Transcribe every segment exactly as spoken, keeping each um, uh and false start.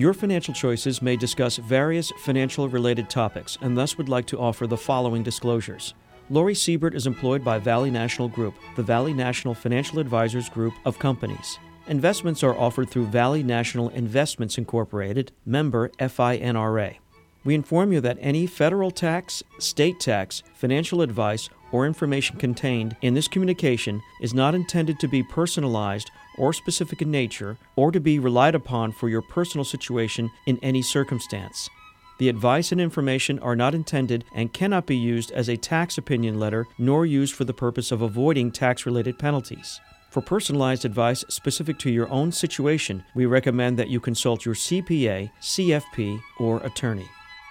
Your Financial Choices may discuss various financial-related topics and thus would like to offer the following disclosures. Lori Siebert is employed by Valley National Group, the Valley National Financial Advisors Group of companies. Investments are offered through Valley National Investments Incorporated, member F I N R A. We inform you that any federal tax, state tax, financial advice, or information contained in this communication is not intended to be personalized or specific in nature or to be relied upon for your personal situation in any circumstance. The advice and information are not intended and cannot be used as a tax opinion letter nor used for the purpose of avoiding tax-related penalties. For personalized advice specific to your own situation, we recommend that you consult your C P A, C F P, or attorney.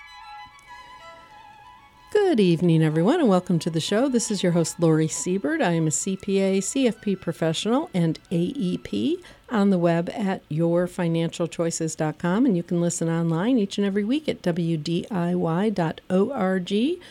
Good evening, everyone, and welcome to the show. This is your host, Lori Siebert. I am a C P A, C F P professional, and A E P on the web at your financial choices dot com, and you can listen online each and every week at W D I Y dot org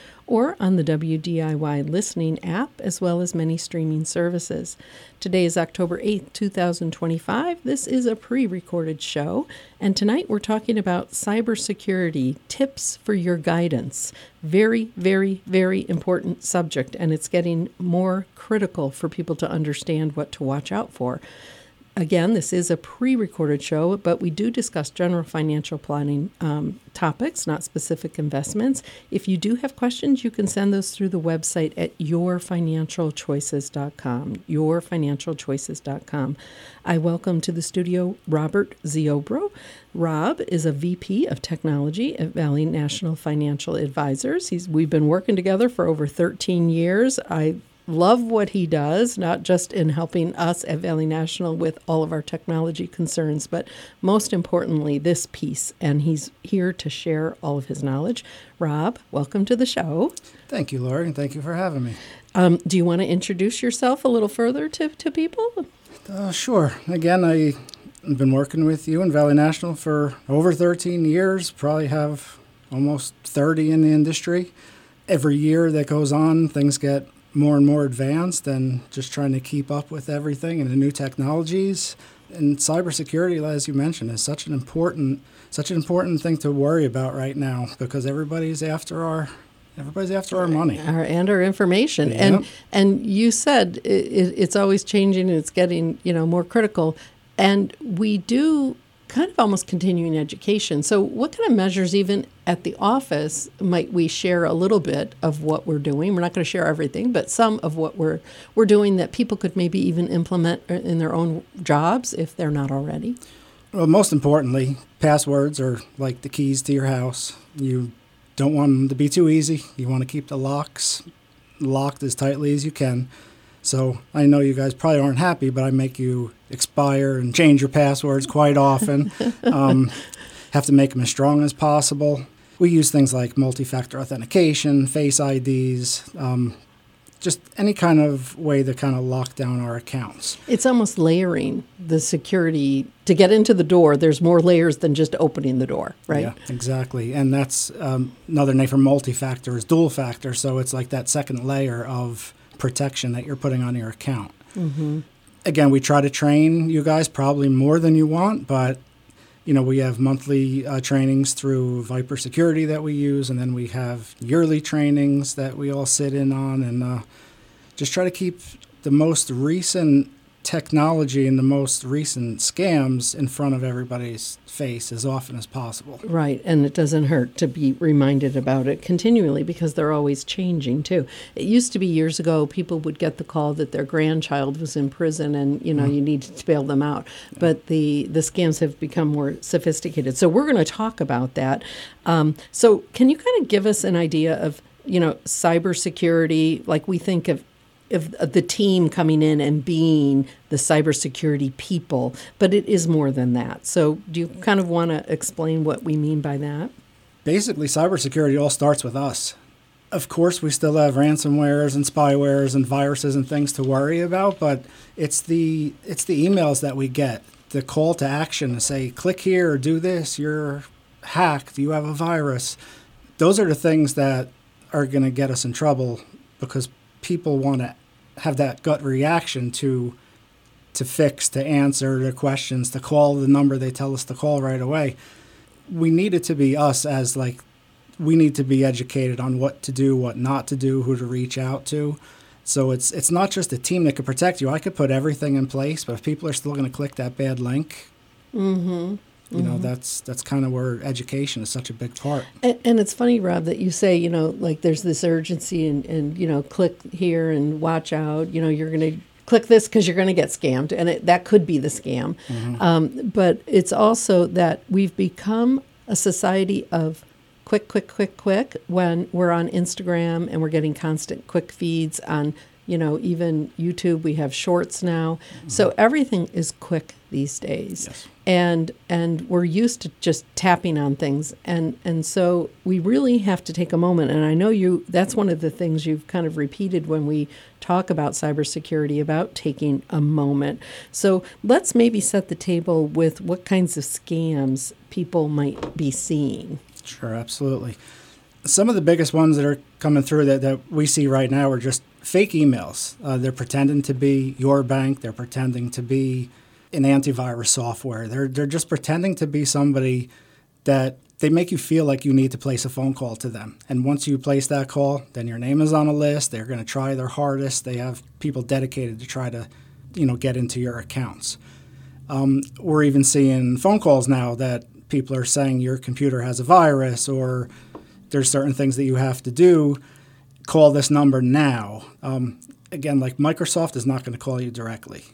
or on the W D I Y listening app, as well as many streaming services. Today is October eighth, two thousand twenty-five. This is a pre-recorded show, and tonight we're talking about cybersecurity tips for your guidance. Very, very, very important subject, and it's getting more critical for people to understand what to watch out for. Again, this is a pre-recorded show, but we do discuss general financial planning um, topics, not specific investments. If you do have questions, you can send those through the website at your financial choices dot com, your financial choices dot com. I welcome to the studio Robert Ziobro. Rob is a V P of Technology at Valley National Financial Advisors. He's, we've been working together for over thirteen years. I love what he does, not just in helping us at Valley National with all of our technology concerns, but most importantly, this piece. And he's here to share all of his knowledge. Rob, welcome to the show. Thank you, Lori, and thank you for having me. Um, do you want to introduce yourself a little further to, to people? Uh, sure. Again, I've been working with you in Valley National for over thirteen years, probably have almost thirty in the industry. Every year that goes on, things get more and more advanced and just trying to keep up with everything and the new technologies. And cybersecurity, as you mentioned, is such an important such an important thing to worry about right now because everybody's after our everybody's after our money. Our, and our information. Yep. And and you said it, it, it's always changing and it's getting, you know, more critical. And we do kind of almost continuing education. So what kind of measures, even at the office, might we share a little bit of what we're doing? We're not going to share everything, but some of what we're we're doing that people could maybe even implement in their own jobs if they're not already. Well, most importantly, passwords are like the keys to your house. You don't want them to be too easy. You want to keep the locks locked as tightly as you can. So I know you guys probably aren't happy, but I make you expire and change your passwords quite often. um, have to make them as strong as possible. We use things like multi-factor authentication, Face I Ds, um, just any kind of way to kind of lock down our accounts. It's almost layering the security. To get into the door, there's more layers than just opening the door, right? Yeah, exactly. And that's um, another name for multi-factor is dual factor. So it's like that second layer of protection that you're putting on your account. Mm-hmm. Again, we try to train you guys probably more than you want, but you know, we have monthly uh, trainings through Viper Security that we use, and then we have yearly trainings that we all sit in on, and uh, just try to keep the most recent technology and the most recent scams in front of everybody's face as often as possible. Right, and it doesn't hurt to be reminded about it continually because they're always changing too. It used to be years ago people would get the call that their grandchild was in prison and, you know, mm. you needed to bail them out. Yeah. But the, the scams have become more sophisticated. So we're going to talk about that. Um, so can you kind of give us an idea of, you know, cybersecurity, like we think of of the team coming in and being the cybersecurity people, but it is more than that. So do you kind of want to explain what we mean by that? Basically, cybersecurity all starts with us. Of course, we still have ransomwares and spywares and viruses and things to worry about, but it's the it's the emails that we get, the call to action to say, click here or do this, you're hacked, you have a virus. Those are the things that are going to get us in trouble because people want to have that gut reaction to to fix, to answer their questions, to call the number they tell us to call right away. we need it to be us as like, we need to be educated on what to do, what not to do, who to reach out to. So it's it's not just a team that could protect you. I could put everything in place, but if people are still going to click that bad link, mm-hmm. you know, that's that's kind of where education is such a big part. And, and it's funny, Rob, that you say, you know, like there's this urgency and, and you know, click here and watch out. You know, you're going to click this because you're going to get scammed. And it, that could be the scam. Mm-hmm. Um, but it's also that we've become a society of quick, quick, quick, quick when we're on Instagram and we're getting constant quick feeds on, you know, even YouTube. We have shorts now. Mm-hmm. So everything is quick these days. Yes. And and we're used to just tapping on things. And, and so we really have to take a moment. And I know you, that's one of the things you've kind of repeated when we talk about cybersecurity, about taking a moment. So let's maybe set the table with what kinds of scams people might be seeing. Sure, absolutely. Some of the biggest ones that are coming through that, that we see right now are just fake emails. Uh, they're pretending to be your bank. They're pretending to be an antivirus software. They're they're just pretending to be somebody that they make you feel like you need to place a phone call to them. And once you place that call, then your name is on a list. They're going to try their hardest. They have people dedicated to try to, you know, get into your accounts. Um, we're even seeing phone calls now that people are saying your computer has a virus or there's certain things that you have to do. Call this number now. Um, again, like Microsoft is not going to call you directly.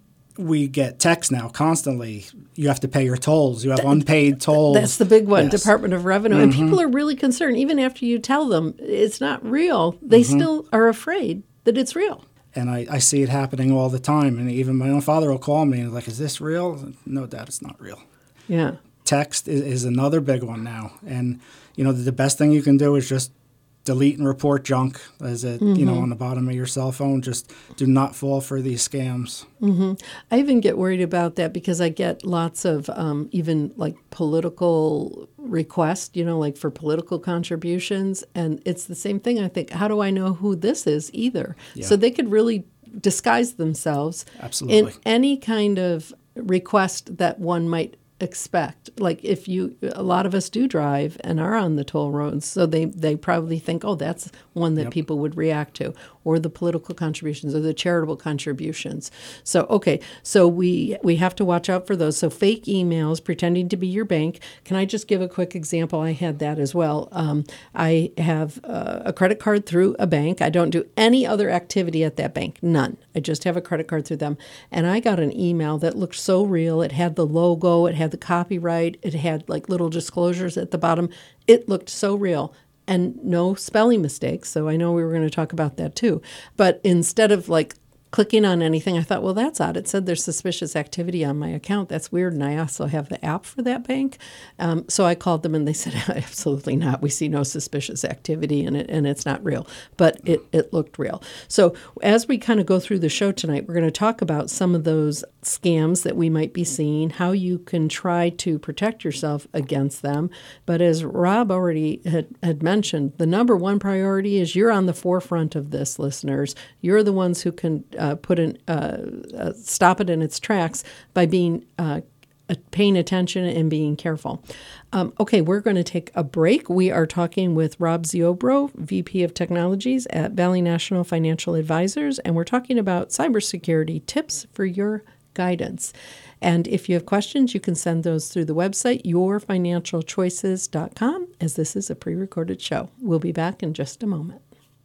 We get texts now constantly. You have to pay your tolls. You have unpaid tolls. That's the big one, yes. Department of Revenue. Mm-hmm. And people are really concerned. Even after you tell them it's not real, they mm-hmm. still are afraid that it's real. And I, I see it happening all the time. And even my own father will call me and like, is this real? No, Dad, it's not real. Yeah. Text is, is another big one now. And, you know, the, the best thing you can do is just delete and report junk, as it, mm-hmm. you know, on the bottom of your cell phone. Just do not fall for these scams. Mm-hmm. I even get worried about that because I get lots of um, even like political requests, you know, like for political contributions. And it's the same thing. I think, how do I know who this is either? Yeah. So they could really disguise themselves Absolutely. in any kind of request that one might expect. Like if you, a lot of us do drive and are on the toll roads, so they, they probably think, oh, that's one that yep. people would react to, or the political contributions or the charitable contributions. So, okay, so we we have to watch out for those. So fake emails pretending to be your bank. Can I just give a quick example? I had that as well. Um, I have uh, a credit card through a bank. I don't do any other activity at that bank, none. I just have a credit card through them. And I got an email that looked so real. It had the logo, it had the copyright, it had like little disclosures at the bottom. It looked so real. And no spelling mistakes, so I know we were going to talk about that too. But instead of like clicking on anything, I thought, well, that's odd. It said there's suspicious activity on my account. That's weird. And I also have the app for that bank. Um, so I called them and they said, absolutely not. We see no suspicious activity and it, and it's not real. But it, it looked real. So as we kind of go through the show tonight, we're going to talk about some of those scams that we might be seeing, how you can try to protect yourself against them. But as Rob already had, had mentioned, the number one priority is you're on the forefront of this, listeners. You're the ones who can uh, put in, uh, uh, stop it in its tracks by being uh, paying attention and being careful. Um, okay, we're going to take a break. We are talking with Rob Ziobro, V P of Technologies at Valley National Financial Advisors, and we're talking about cybersecurity tips for your guidance. And if you have questions, you can send those through the website, your financial choices dot com, as this is a pre-recorded show. We'll be back in just a moment.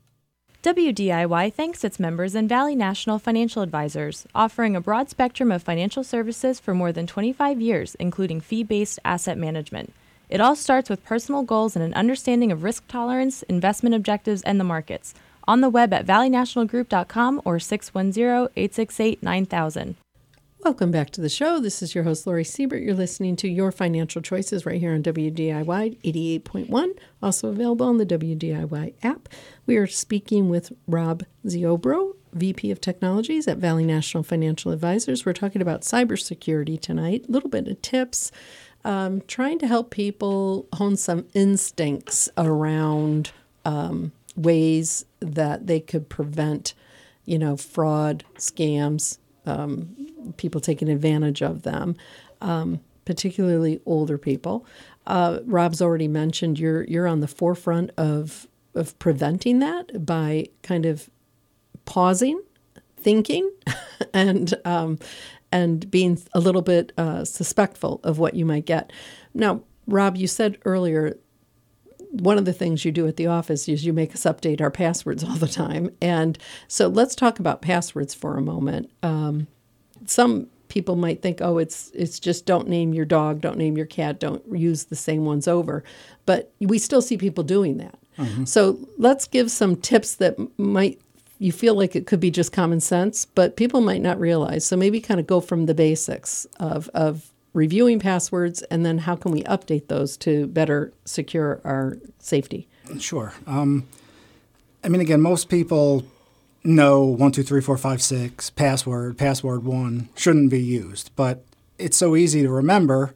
W D I Y thanks its members and Valley National Financial Advisors, offering a broad spectrum of financial services for more than twenty-five years, including fee-based asset management. It all starts with personal goals and an understanding of risk tolerance, investment objectives, and the markets. On the web at valley national group dot com or six one zero, eight six eight, nine thousand. Welcome back to the show. This is your host, Lori Siebert. You're listening to Your Financial Choices right here on W D I Y eighty-eight point one, also available on the W D I Y app. We are speaking with Rob Ziobro, V P of Technologies at Valley National Financial Advisors. We're talking about cybersecurity tonight, a little bit of tips, um, trying to help people hone some instincts around um, ways that they could prevent, you know, fraud, scams, um, people taking advantage of them, um, particularly older people. Uh, Rob's already mentioned you're you're on the forefront of of preventing that by kind of pausing, thinking, and um, and being a little bit uh, suspectful of what you might get. Now, Rob, you said earlier one of the things you do at the office is you make us update our passwords all the time. And so let's talk about passwords for a moment. Um, some people might think, oh, it's it's just don't name your dog, don't name your cat, don't use the same ones over. But we still see people doing that. Mm-hmm. So let's give some tips that might, you feel like it could be just common sense, but people might not realize. So maybe kind of go from the basics of, of reviewing passwords, and then how can we update those to better secure our safety? Sure. Um, I mean, again, most people know one, two, three, four, five, six, password, password one shouldn't be used, but it's so easy to remember.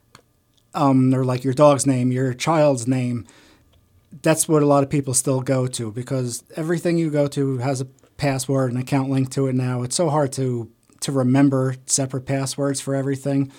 Um, they're like your dog's name, your child's name. That's what a lot of people still go to, because everything you go to has a password and account linked to it now. It's so hard to to remember separate passwords for everything.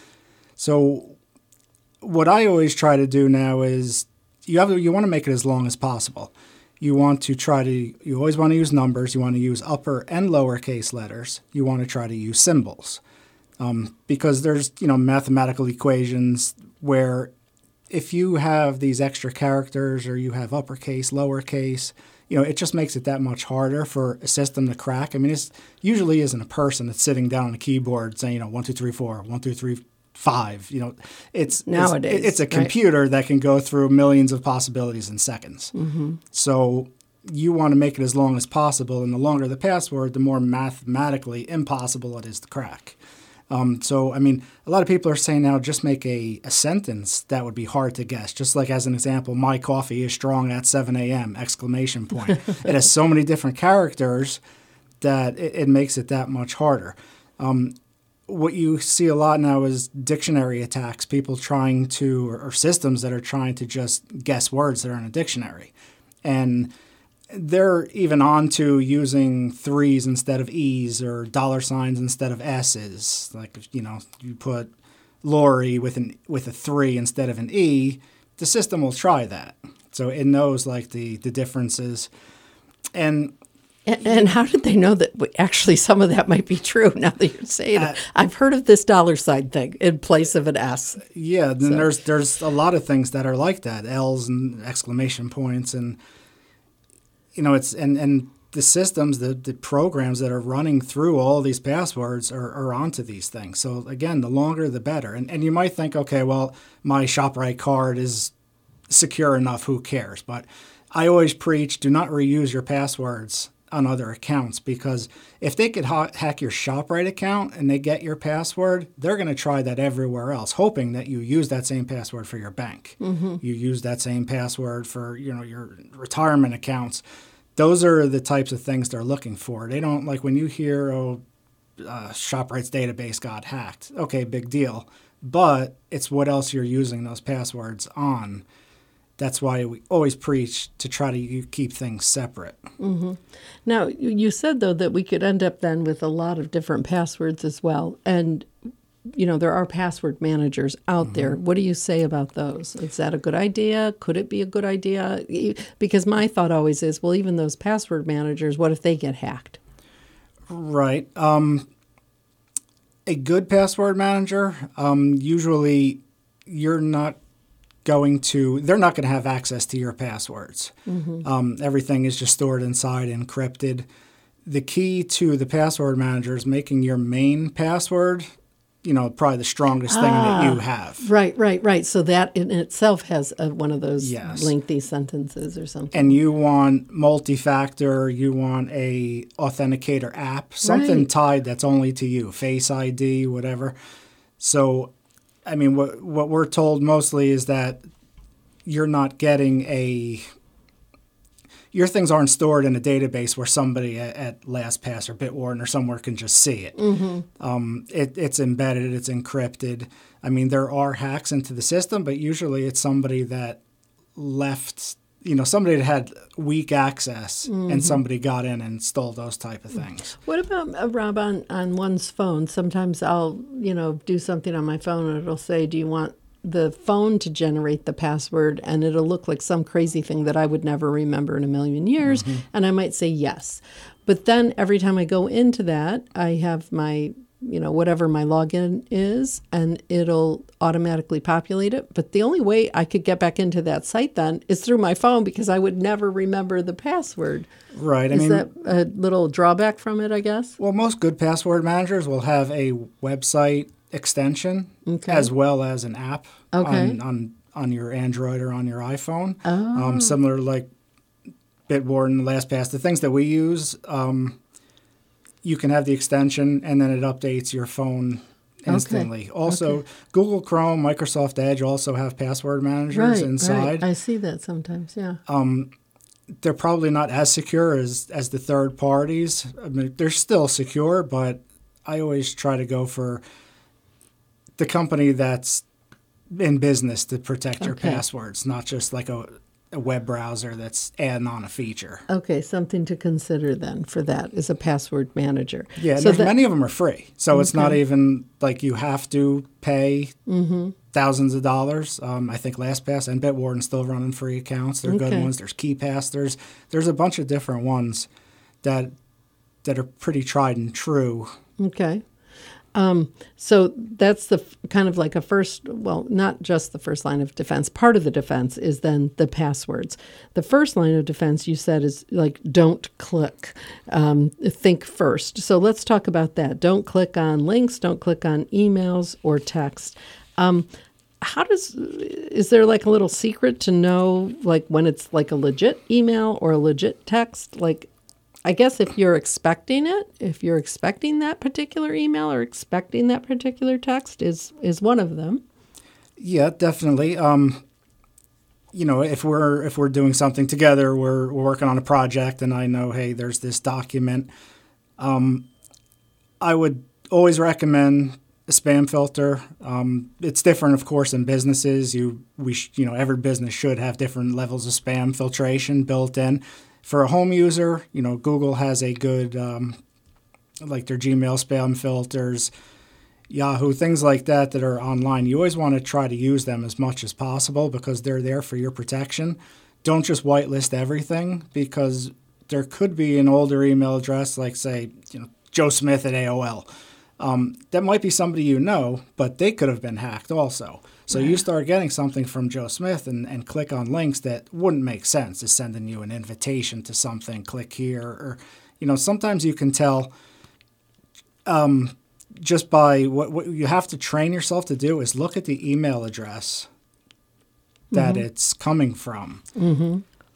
So what I always try to do now is you have you want to make it as long as possible. You want to try to you always want to use numbers. You want to use upper and lowercase letters. You want to try to use symbols, um, because there's you know mathematical equations where if you have these extra characters or you have uppercase, lowercase, you know, it just makes it that much harder for a system to crack. I mean, it usually isn't a person that's sitting down on a keyboard saying, you know, one, two, three, four, one, two, three, five. You know, it's nowadays it's, it's a computer right? that can go through millions of possibilities in seconds. Mm-hmm. So you want to make it as long as possible, and the longer the password, the more mathematically impossible it is to crack. Um, so, I mean, a lot of people are saying now just make a, a sentence that would be hard to guess. Just like as an example, my coffee is strong at seven a.m., exclamation point. It has so many different characters that it, it makes it that much harder. Um, what you see a lot now is dictionary attacks, people trying to, or, or systems that are trying to just guess words that are in a dictionary. And they're even on to using threes instead of E's or dollar signs instead of S's. Like, you know, you put Lori with an with a three instead of an E, the system will try that. So it knows like the, the differences. And, and and how did they know that actually some of that might be true now that you're saying uh, it? I've heard of this dollar sign thing in place of an S. Yeah, then so. there's there's a lot of things that are like that, L's and exclamation points, and you know, it's and, and the systems, the, the programs that are running through all these passwords are, are onto these things. So again, the longer the better. And and you might think, okay, well, my ShopRite card is secure enough, who cares? But I always preach, do not reuse your passwords on other accounts, because if they could ha- hack your ShopRite account and they get your password, they're going to try that everywhere else, hoping that you use that same password for your bank. Mm-hmm. You use that same password for, you know, your retirement accounts. Those are the types of things they're looking for. They don't, like when you hear, oh, uh, ShopRite's database got hacked. Okay, big deal. But it's what else you're using those passwords on. That's why we always preach to try to keep things separate. Mm-hmm. Now, you said, though, that we could end up then with a lot of different passwords as well. And, you know, there are password managers out mm-hmm. there. What do you say about those? Is that a good idea? Could it be a good idea? Because my thought always is, well, even those password managers, what if they get hacked? Right. Um, a good password manager, um, usually you're not going to, they're not going to have access to your passwords. Mm-hmm. Um, everything is just stored inside, encrypted. The key to the password manager is making your main password, you know, probably the strongest thing ah, that you have. Right, right, right. So that in itself has a, one of those yes. lengthy sentences or something. And you want multi-factor, you want a authenticator app, something right. tied that's only to you, Face I D, whatever. So I mean, what what we're told mostly is that you're not getting a your things aren't stored in a database where somebody at, at LastPass or Bitwarden or somewhere can just see it. Mm-hmm. Um, it. It's embedded, it's encrypted. I mean, there are hacks into the system, but usually it's somebody that left, you know, somebody that had weak access mm-hmm. and somebody got in and stole those type of things. What about, uh, Rob, on, on one's phone? Sometimes I'll, you know, do something on my phone and it'll say, do you want the phone to generate the password, and it'll look like some crazy thing that I would never remember in a million years, mm-hmm. and I might say yes. But then every time I go into that, I have my, you know, whatever my login is, and it'll automatically populate it. But the only way I could get back into that site then is through my phone, because I would never remember the password. Right. I is mean, that a little drawback from it, I guess? Well, most good password managers will have a website extension okay. as well as an app okay. on, on on your Android or on your iPhone. Oh. Um, similar to like Bitwarden, LastPass, the things that we use, um, you can have the extension and then it updates your phone instantly. Okay. Also, okay. Google Chrome, Microsoft Edge also have password managers right, inside. Right. I see that sometimes, yeah. Um, they're probably not as secure as, as the third parties. I mean, they're still secure, but I always try to go for the company that's in business to protect your okay. passwords, not just like a, a web browser that's adding on a feature. Okay, something to consider then for that is a password manager. Yeah, so and that, many of them are free. So okay. it's not even like you have to pay mm-hmm. thousands of dollars. Um, I think LastPass and Bitwarden still running free accounts. They're okay. good ones. There's KeyPass. There's, there's a bunch of different ones that that are pretty tried and true. Okay. Um, so that's the f- kind of like a first, well, not just the first line of defense. Part of the defense is then the passwords. The first line of defense you said is like, don't click, um, think first. So let's talk about that. Don't click on links, don't click on emails or text. Um, how does, is there like a little secret to know like when it's like a legit email or a legit text? Like, I guess if you're expecting it, if you're expecting that particular email or expecting that particular text is is one of them. Yeah, definitely. Um, you know, if we're if we're doing something together, we're, we're working on a project, and I know, hey, there's this document. Um, I would always recommend a spam filter. Um, it's different, of course, in businesses. You we sh- you know every business should have different levels of spam filtration built in. For a home user, you know, Google has a good, um, like their Gmail spam filters, Yahoo, things like that that are online. You always want to try to use them as much as possible because they're there for your protection. Don't just whitelist everything, because there could be an older email address, like, say, you know, Joe Smith at A O L. Um, that might be somebody you know, but they could have been hacked also. So you start getting something from Joe Smith and, and click on links that wouldn't make sense. Is sending you an invitation to something, click here. Or, you know, sometimes you can tell um, just by what, what you have to train yourself to do is look at the email address that mm-hmm. it's coming from. Mm-hmm.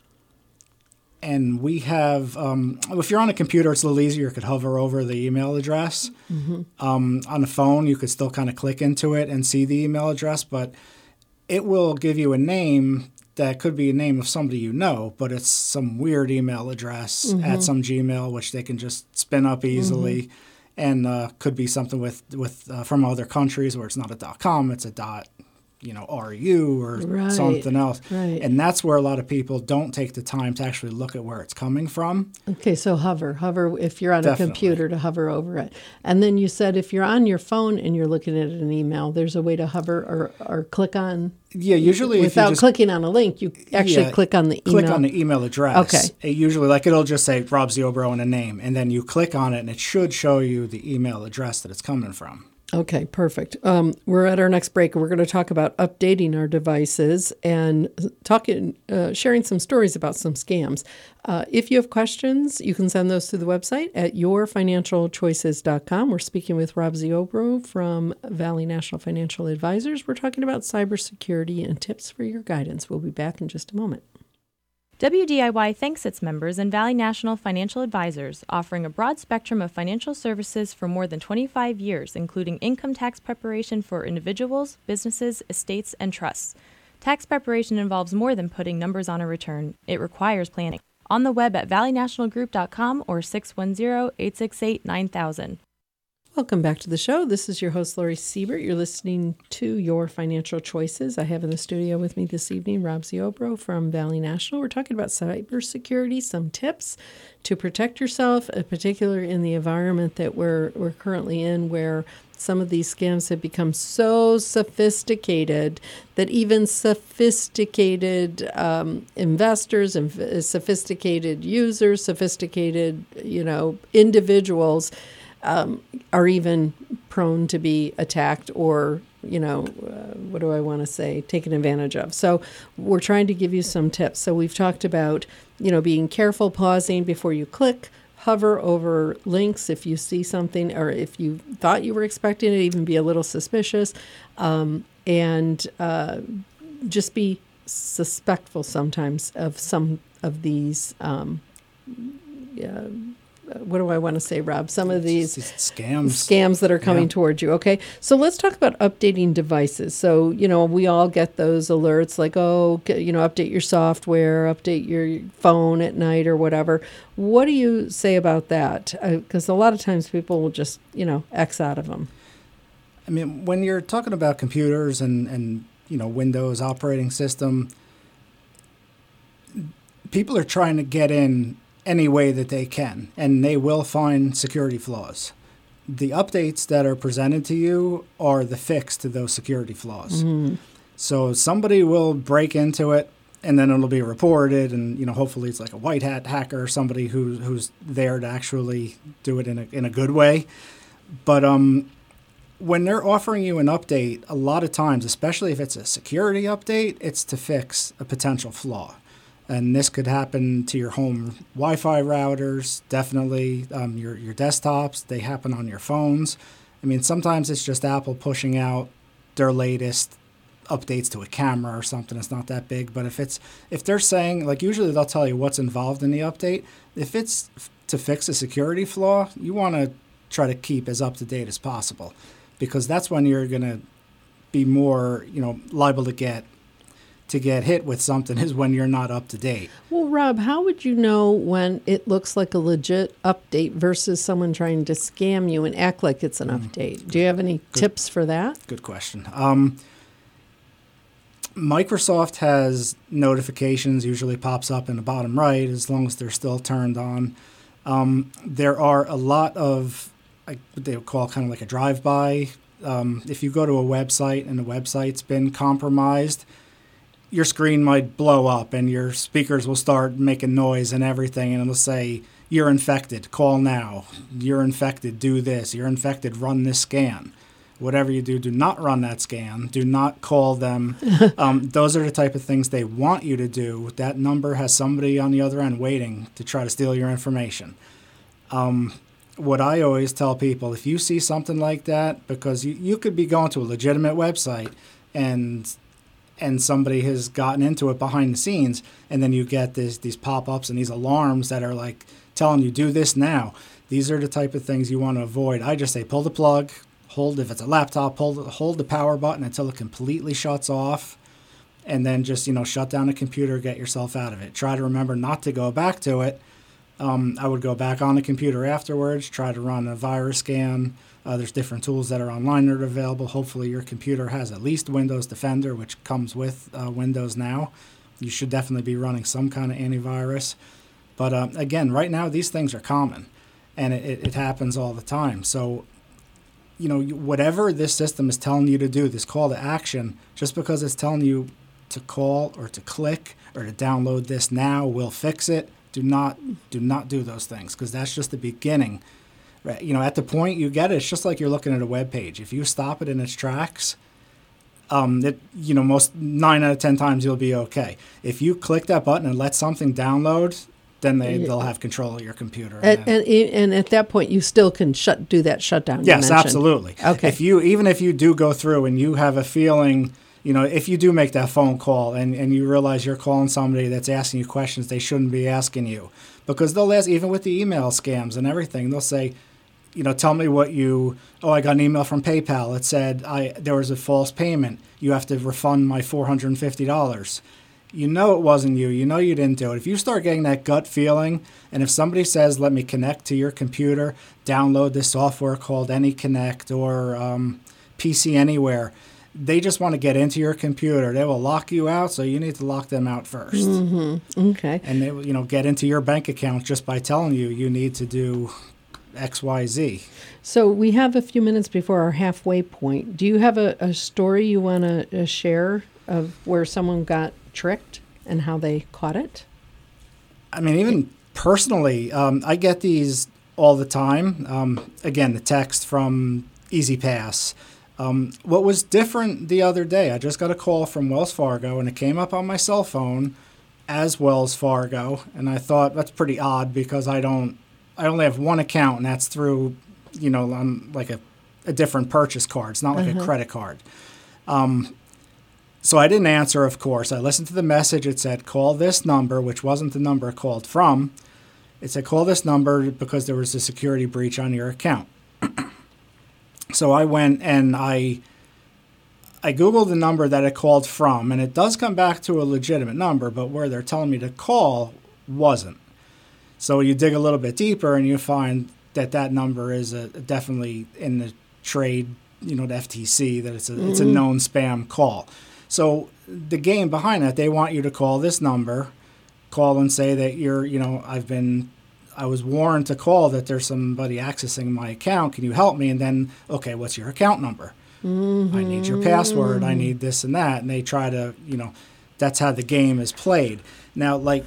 And we have, um, if you're on a computer, it's a little easier. You could hover over the email address. Mm-hmm. Um, on the phone, you could still kind of click into it and see the email address, but it will give you a name that could be a name of somebody you know, but it's some weird email address mm-hmm. at some Gmail, which they can just spin up easily, mm-hmm. and uh, could be something with with uh, from other countries where it's not a .com, it's a dot. you know, R U or right, something else. Right. And that's where a lot of people don't take the time to actually look at where it's coming from. Okay, so hover. Hover if you're on Definitely. a computer to hover over it. And then you said if you're on your phone and you're looking at an email, there's a way to hover or, or click on. Yeah, usually without if you just, clicking on a link, you actually yeah, click on the email. Click on the email address. Okay. It usually, like, it'll just say Rob Ziobro and a name, and then you click on it, and it should show you the email address that it's coming from. Okay, perfect. Um, we're at our next break. We're going to talk about updating our devices and talking, uh, sharing some stories about some scams. Uh, if you have questions, you can send those to the website at your financial choices dot com. We're speaking with Rob Ziobro from Valley National Financial Advisors. We're talking about cybersecurity and tips for your guidance. We'll be back in just a moment. W D I Y thanks its members and Valley National Financial Advisors, offering a broad spectrum of financial services for more than twenty-five years, including income tax preparation for individuals, businesses, estates, and trusts. Tax preparation involves more than putting numbers on a return. It requires planning. On the web at valley national group dot com or six one zero, eight six eight, nine thousand. Welcome back to the show. This is your host, Lori Siebert. You're listening to Your Financial Choices. I have in the studio with me this evening Rob Ziobro from Valley National. We're talking about cybersecurity, some tips to protect yourself, in particular in the environment that we're we're currently in, where some of these scams have become so sophisticated that even sophisticated um, investors and sophisticated users, sophisticated, you know, individuals Um, are even prone to be attacked or, you know, uh, what do I want to say, taken advantage of. So we're trying to give you some tips. So we've talked about, you know, being careful, pausing before you click, hover over links if you see something or if you thought you were expecting it, even be a little suspicious, um, and uh, just be suspectful sometimes of some of these um, yeah, what do I want to say, Rob? Some of these scams scams that are coming yeah. towards you. Okay. So let's talk about updating devices. So, you know, we all get those alerts like, oh, you know, update your software, update your phone at night or whatever. What do you say about that? Because uh, a lot of times people will just, you know, X out of them. I mean, when you're talking about computers and, and you know, Windows operating system, people are trying to get in any way that they can, and they will find security flaws. The updates that are presented to you are the fix to those security flaws. Mm-hmm. So somebody will break into it, and then it'll be reported, and you know, hopefully it's like a white hat hacker or somebody who who's there to actually do it in a in a good way. But um, when they're offering you an update, a lot of times, especially if it's a security update, it's to fix a potential flaw. And this could happen to your home Wi-Fi routers, definitely um, your your desktops. They happen on your phones. I mean, sometimes it's just Apple pushing out their latest updates to a camera or something. It's not that big. But if it's if they're saying, like, usually they'll tell you what's involved in the update. If it's f- to fix a security flaw, you want to try to keep as up to date as possible, because that's when you're going to be more, you know, liable to get to get hit with something is when you're not up to date. Well, Rob, how would you know when it looks like a legit update versus someone trying to scam you and act like it's an mm-hmm. update? Do you have any good, tips for that? Good question. Um, Microsoft has notifications, usually pops up in the bottom right as long as they're still turned on. Um, there are a lot of like, what they would call kind of like a drive-by. Um, if you go to a website and the website's been compromised, your screen might blow up and your speakers will start making noise and everything, and it'll say, you're infected, call now. You're infected, do this. You're infected, run this scan. Whatever you do, do not run that scan. Do not call them. um, those are the type of things they want you to do. That number has somebody on the other end waiting to try to steal your information. Um, what I always tell people, if you see something like that, because you, you could be going to a legitimate website and and somebody has gotten into it behind the scenes, and then you get this, these pop-ups and these alarms that are like telling you, do this now. These are the type of things you want to avoid. I just say pull the plug, hold, if it's a laptop, hold, hold the power button until it completely shuts off, and then just, you know, shut down the computer, get yourself out of it. Try to remember not to go back to it. Um, I would go back on the computer afterwards, try to run a virus scan. Uh, there's different tools that are online that are available. Hopefully your computer has at least Windows Defender, which comes with uh, Windows now. You should definitely be running some kind of antivirus. But uh, again, right now these things are common, and it, it, it happens all the time. So, you know, whatever this system is telling you to do, this call to action, just because it's telling you to call or to click or to download this now, we'll fix it. Do not do not do those things, because that's just the beginning. Right? You know, at the point you get it, it's just like you're looking at a web page. If you stop it in its tracks, um, it, you know, most nine out of ten times you'll be okay. If you click that button and let something download, then they they'll have control of your computer. And and, and at that point, you still can shut do that shutdown. Yes, absolutely. Okay. If you even if you do go through and you have a feeling, you know, if you do make that phone call and, and you realize you're calling somebody that's asking you questions they shouldn't be asking you, because they'll ask, even with the email scams and everything, they'll say, you know, tell me what you, oh, I got an email from PayPal. It said I there was a false payment. You have to refund my four hundred fifty dollars. you know it wasn't you. You know you didn't do it. If you start getting that gut feeling, and if somebody says, let me connect to your computer, download this software called AnyConnect or um, P C Anywhere, they just want to get into your computer. They will lock you out, so you need to lock them out first. Mm-hmm. Okay. And they will, you know, get into your bank account just by telling you you need to do X, Y, Z. So we have a few minutes before our halfway point. Do you have a, a story you want to uh, share of where someone got tricked and how they caught it? I mean, even personally, um, I get these all the time. Um, again, the text from EasyPass. Um, what was different the other day, I just got a call from Wells Fargo, and it came up on my cell phone as Wells Fargo, and I thought that's pretty odd because I don't, I only have one account, and that's through, you know, on like a, a different purchase card. It's not like uh-huh. a credit card. Um, so I didn't answer, of course. I listened to the message. It said, call this number, which wasn't the number it called from. It said, call this number because there was a security breach on your account. So I went and I I Googled the number that it called from, and it does come back to a legitimate number, but where they're telling me to call wasn't. So you dig a little bit deeper and you find that that number is a, definitely in the trade, you know, the F T C, that it's a, mm-hmm. it's a known spam call. So the game behind that, they want you to call this number, call and say that you're, you know, I've been, I was warned to call that there's somebody accessing my account. Can you help me? And then, okay, what's your account number? Mm-hmm. I need your password. I need this and that. And they try to, you know, that's how the game is played. Now, like,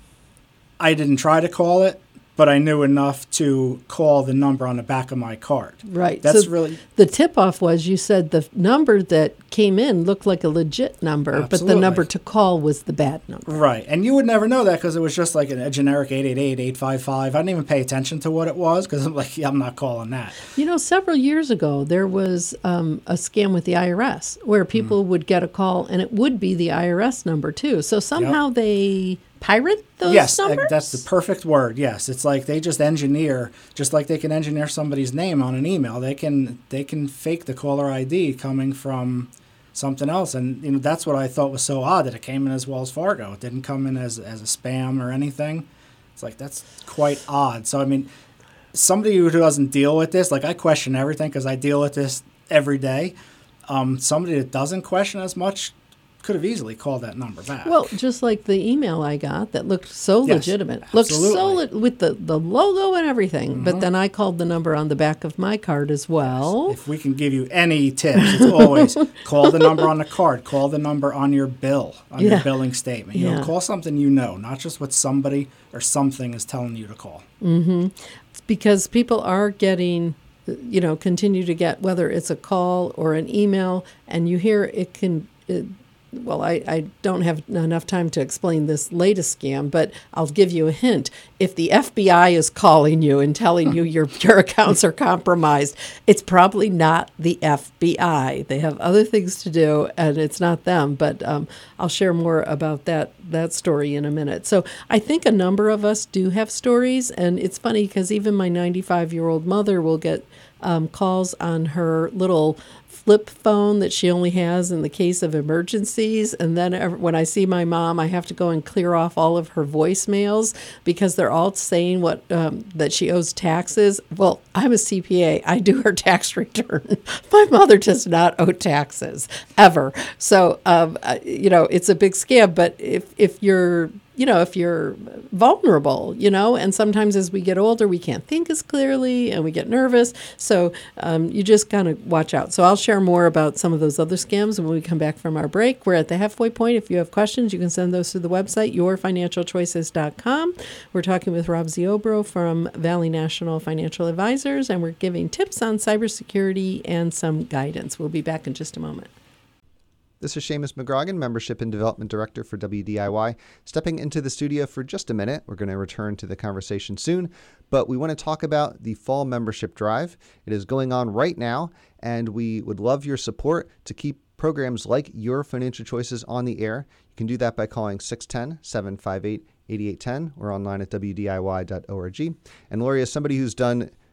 I didn't try to call it, but I knew enough to call the number on the back of my card. Right. That's so really the tip-off was you said the number that came in looked like a legit number, Absolutely. But the number to call was the bad number. Right. And you would never know that because it was just like a, a generic eight eight eight, eight five five. I didn't even pay attention to what it was because I'm like, yeah, I'm not calling that. You know, several years ago, there was um, a scam with the I R S where people mm. would get a call and it would be the I R S number too. So somehow yep. they pirate those yes, numbers? Yes, that's the perfect word. Yes, it's like they just engineer, just like they can engineer somebody's name on an email. They can they can fake the caller I D coming from something else, and you know that's what I thought was so odd that it came in as Wells Fargo. It didn't come in as as a spam or anything. It's like that's quite odd. So I mean, somebody who doesn't deal with this, like I question everything because I deal with this every day. Um, somebody that doesn't question as much could have easily called that number back. Well, just like the email I got that looked so yes, legitimate. Absolutely. Looked so le- with the, the logo and everything. Mm-hmm. But then I called the number on the back of my card as well. Yes. If we can give you any tips, it's always call the number on the card. Call the number on your bill, on yeah. your billing statement. You yeah. know, call something you know, not just what somebody or something is telling you to call. Mm-hmm. It's because people are getting, you know, continue to get, whether it's a call or an email, and you hear it can... It, Well, I, I don't have enough time to explain this latest scam, but I'll give you a hint. If the F B I is calling you and telling you your, your accounts are compromised, it's probably not the F B I. They have other things to do, and it's not them. But um, I'll share more about that, that story in a minute. So I think a number of us do have stories, and it's funny because even my ninety-five-year-old mother will get um, calls on her little flip phone that she only has in the case of emergencies. And then when I see my mom, I have to go and clear off all of her voicemails because they're all saying what um, that she owes taxes. Well, I'm a C P A. I do her tax return. My mother does not owe taxes ever. So, um, you know, it's a big scam. But if, if you're you know, if you're vulnerable, you know, and sometimes as we get older, we can't think as clearly and we get nervous. So um, you just kind of watch out. So I'll share more about some of those other scams when we come back from our break. We're at the halfway point. If you have questions, you can send those to the website, your financial choices dot com. We're talking with Rob Ziobro from Valley National Financial Advisors, and we're giving tips on cybersecurity and some guidance. We'll be back in just a moment. This is Seamus McGrogan, Membership and Development Director for W D I Y, stepping into the studio for just a minute. We're going to return to the conversation soon, but we want to talk about the Fall Membership Drive. It is going on right now, and we would love your support to keep programs like Your Financial Choices on the air. You can do that by calling six one zero, seven five eight, eight eight one zero or online at w d i y dot org. And Lori, as somebody who's done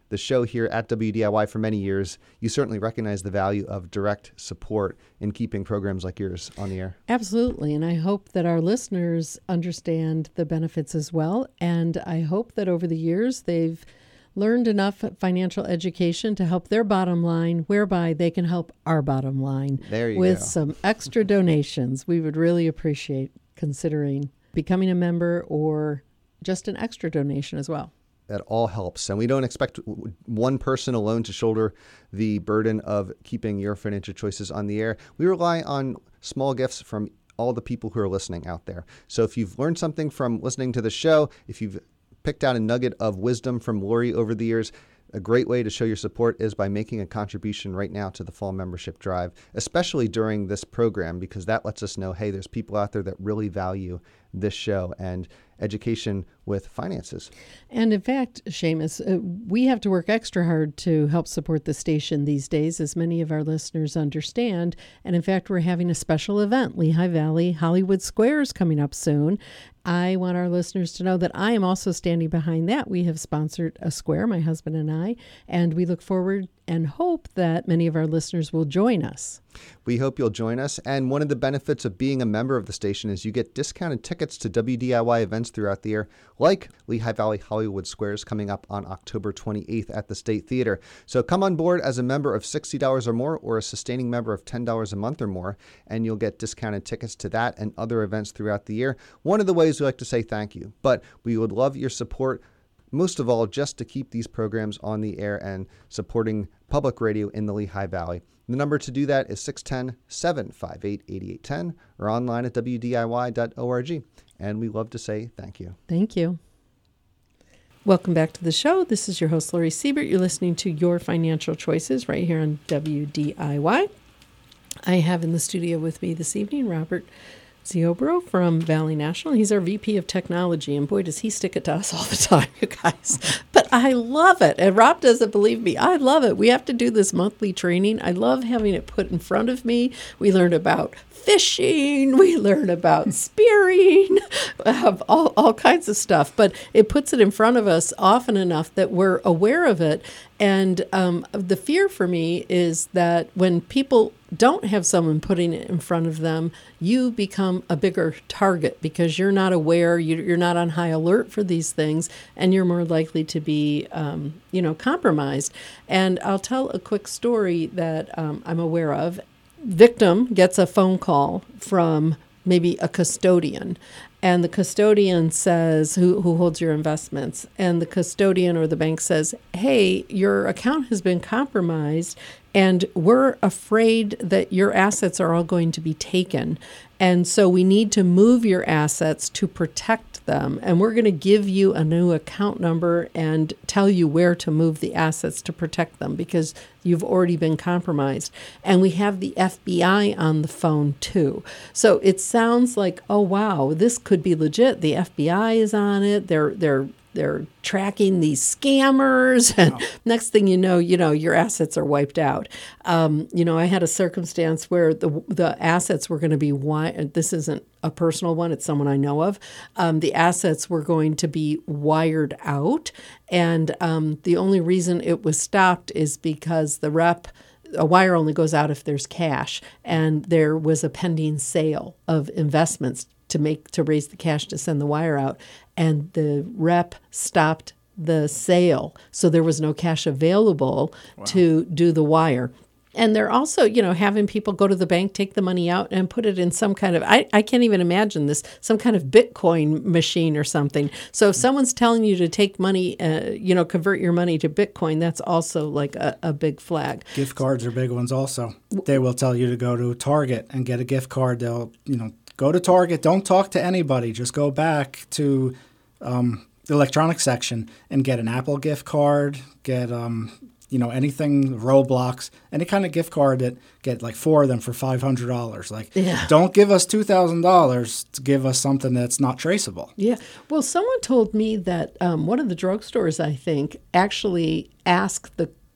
the show here at W D I Y for many years, you certainly recognize the value of direct support in keeping programs like yours on the air. Absolutely. And I hope that our listeners understand the benefits as well. And I hope that over the years they've learned enough financial education to help their bottom line, whereby they can help our bottom line there you with go. some extra donations. We would really appreciate considering becoming a member or just an extra donation as well. That all helps. And we don't expect one person alone to shoulder the burden of keeping your financial choices on the air. We rely on small gifts from all the people who are listening out there. So if you've learned something from listening to the show, if you've picked out a nugget of wisdom from Lori over the years, a great way to show your support is by making a contribution right now to the Fall Membership Drive, especially during this program, because that lets us know, hey, there's people out there that really value this show and education with finances. And in fact, Seamus, uh, we have to work extra hard to help support the station these days, as many of our listeners understand. And in fact, we're having a special event, Lehigh Valley Hollywood Squares, coming up soon. I want our listeners to know that I am also standing behind that. We have sponsored a square, my husband and I, and we look forward and hope that many of our listeners will join us. We hope you'll join us. And one of the benefits of being a member of the station is you get discounted tickets to W D I Y events throughout the year, like Lehigh Valley Hollywood Squares coming up on October twenty-eighth at the State Theater. So come on board as a member of sixty dollars or more, or a sustaining member of ten dollars a month or more, and you'll get discounted tickets to that and other events throughout the year. One of the ways we like to say thank you, but we would love your support, most of all, just to keep these programs on the air and supporting public radio in the Lehigh Valley. The number to do that is six one zero, seven five eight, eight eight one zero or online at w d i y dot org. And we love to say thank you. Thank you. Welcome back to the show. This is your host, Lori Siebert. You're listening to Your Financial Choices right here on W D I Y. I have in the studio with me this evening Robert Ziobro from Valley National. He's our V P of Technology, and boy, does he stick it to us all the time, you guys. But I love it, and Rob doesn't believe me. I love it. We have to do this monthly training. I love having it put in front of me. We learn about fishing, we learn about spearing, have all, all kinds of stuff, but it puts it in front of us often enough that we're aware of it. And um, the fear for me is that when people don't have someone putting it in front of them, you become a bigger target because you're not aware, you're not on high alert for these things, and you're more likely to be, um, you know, compromised. And I'll tell a quick story that um, I'm aware of. Victim gets a phone call from maybe a custodian, and the custodian says, who, who holds your investments, and the custodian or the bank says, hey, your account has been compromised, and we're afraid that your assets are all going to be taken. And so we need to move your assets to protect them. And we're going to give you a new account number and tell you where to move the assets to protect them because you've already been compromised. And we have the F B I on the phone too. So it sounds like, oh, wow, this could be legit. The F B I is on it. They're, they're, They're tracking these scammers, and wow. Next thing you know, you know your assets are wiped out. Um, you know, I had a circumstance where the the assets were going to be wi- This isn't a personal one; it's someone I know of. Um, the assets were going to be wired out, and um, the only reason it was stopped is because the rep. A wire only goes out if there's cash, and there was a pending sale of investments to make to raise the cash to send the wire out, and the rep stopped the sale, so there was no cash available wow. to do the wire. And they're also, you know, having people go to the bank, take the money out, and put it in some kind of, I, I can't even imagine this, some kind of Bitcoin machine or something. So if someone's telling you to take money, uh, you know, convert your money to Bitcoin, that's also like a, a big flag. Gift cards are big ones also. They will tell you to go to Target and get a gift card. They'll, you know, go to Target. Don't talk to anybody. Just go back to um, the electronics section and get an Apple gift card, get... Um, you know, anything, Roblox, any kind of gift card that get like four of them for five hundred dollars. Like, yeah. Don't give us two thousand dollars to give us something that's not traceable. Yeah. Well, someone told me that um, one of the drugstores, I think, actually asked the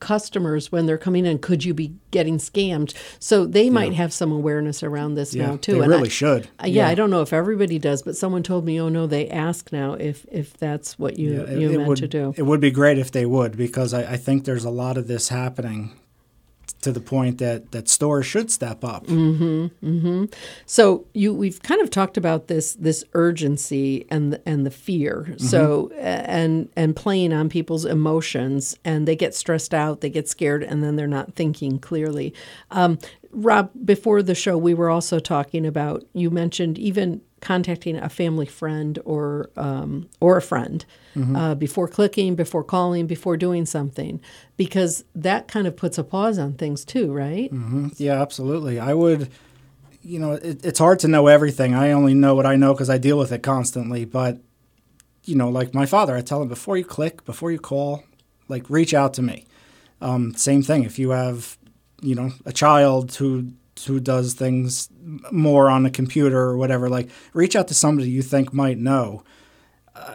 customers when they're coming in, could you be getting scammed? So they might have some awareness around this Yeah, now too. they And really I, should. Uh, yeah, I don't know if everybody does, but someone told me, oh no, they ask now if if that's what you Yeah, it- you it meant would, to do. It would be great if they would, because I, I think there's a lot of this happening to the point that, that stores should step up. Mm-hmm, mm-hmm. So you we've kind of talked about this this urgency and the, and the fear. Mm-hmm. So and and playing on people's emotions, and they get stressed out, they get scared, and then they're not thinking clearly. Um, Rob, before the show, we were also talking about, you mentioned even contacting a family friend or um, or a friend mm-hmm. uh, before clicking, before calling, before doing something, because that kind of puts a pause on things too, right? Mm-hmm. Yeah, absolutely. I would, you know, it, it's hard to know everything. I only know what I know because I deal with it constantly. But, you know, like my father, I tell him, before you click, before you call, like, reach out to me. Um, same thing. If you have, you know, a child who who does things more on the computer or whatever, like, reach out to somebody you think might know. Uh,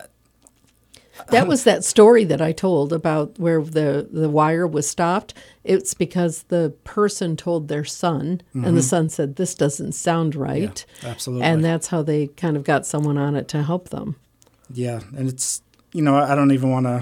that was that story that I told about where the, the wire was stopped. It's because the person told their son, mm-hmm. and the son said, this doesn't sound right. Yeah, absolutely. And that's how they kind of got someone on it to help them. Yeah, and it's, you know, I don't even want to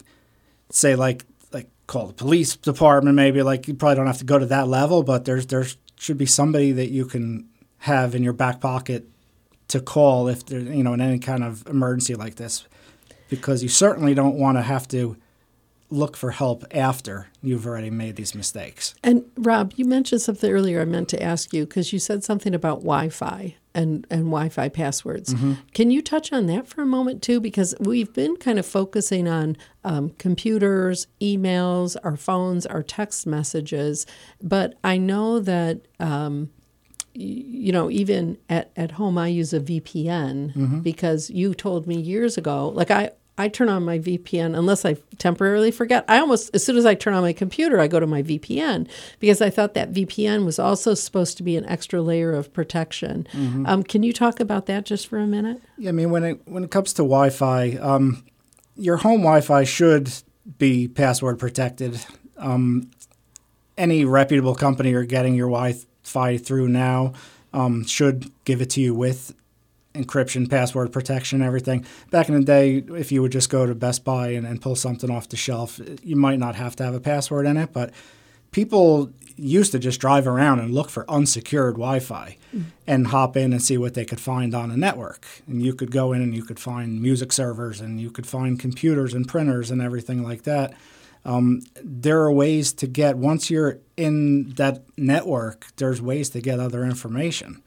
say, like, like call the police department maybe. Like, you probably don't have to go to that level, but there's there's should be somebody that you can have in your back pocket to call if there, you know, in any kind of emergency like this, because you certainly don't want to have to look for help after you've already made these mistakes. And Rob, you mentioned something earlier I meant to ask you, because you said something about Wi-Fi and, and Wi-Fi passwords. Mm-hmm. Can you touch on that for a moment too? Because we've been kind of focusing on um, computers, emails, our phones, our text messages, but I know that um, you know, even at, at home, I use a V P N mm-hmm. because you told me years ago, like I, I turn on my V P N unless I temporarily forget. I almost, as soon as I turn on my computer, I go to my V P N because I thought that V P N was also supposed to be an extra layer of protection. Mm-hmm. Um, can you talk about that just for a minute? Yeah, I mean, when it when it comes to Wi-Fi, um, your home Wi-Fi should be password protected. Um, any reputable company you're getting your Wi-Fi through now um, should give it to you with encryption, password protection, everything. Back in the day, if you would just go to Best Buy and, and pull something off the shelf, you might not have to have a password in it, but people used to just drive around and look for unsecured Wi-Fi mm. and hop in and see what they could find on a network. And you could go in and you could find music servers and you could find computers and printers and everything like that. Um, there are ways to get, once you're in that network, there's ways to get other information.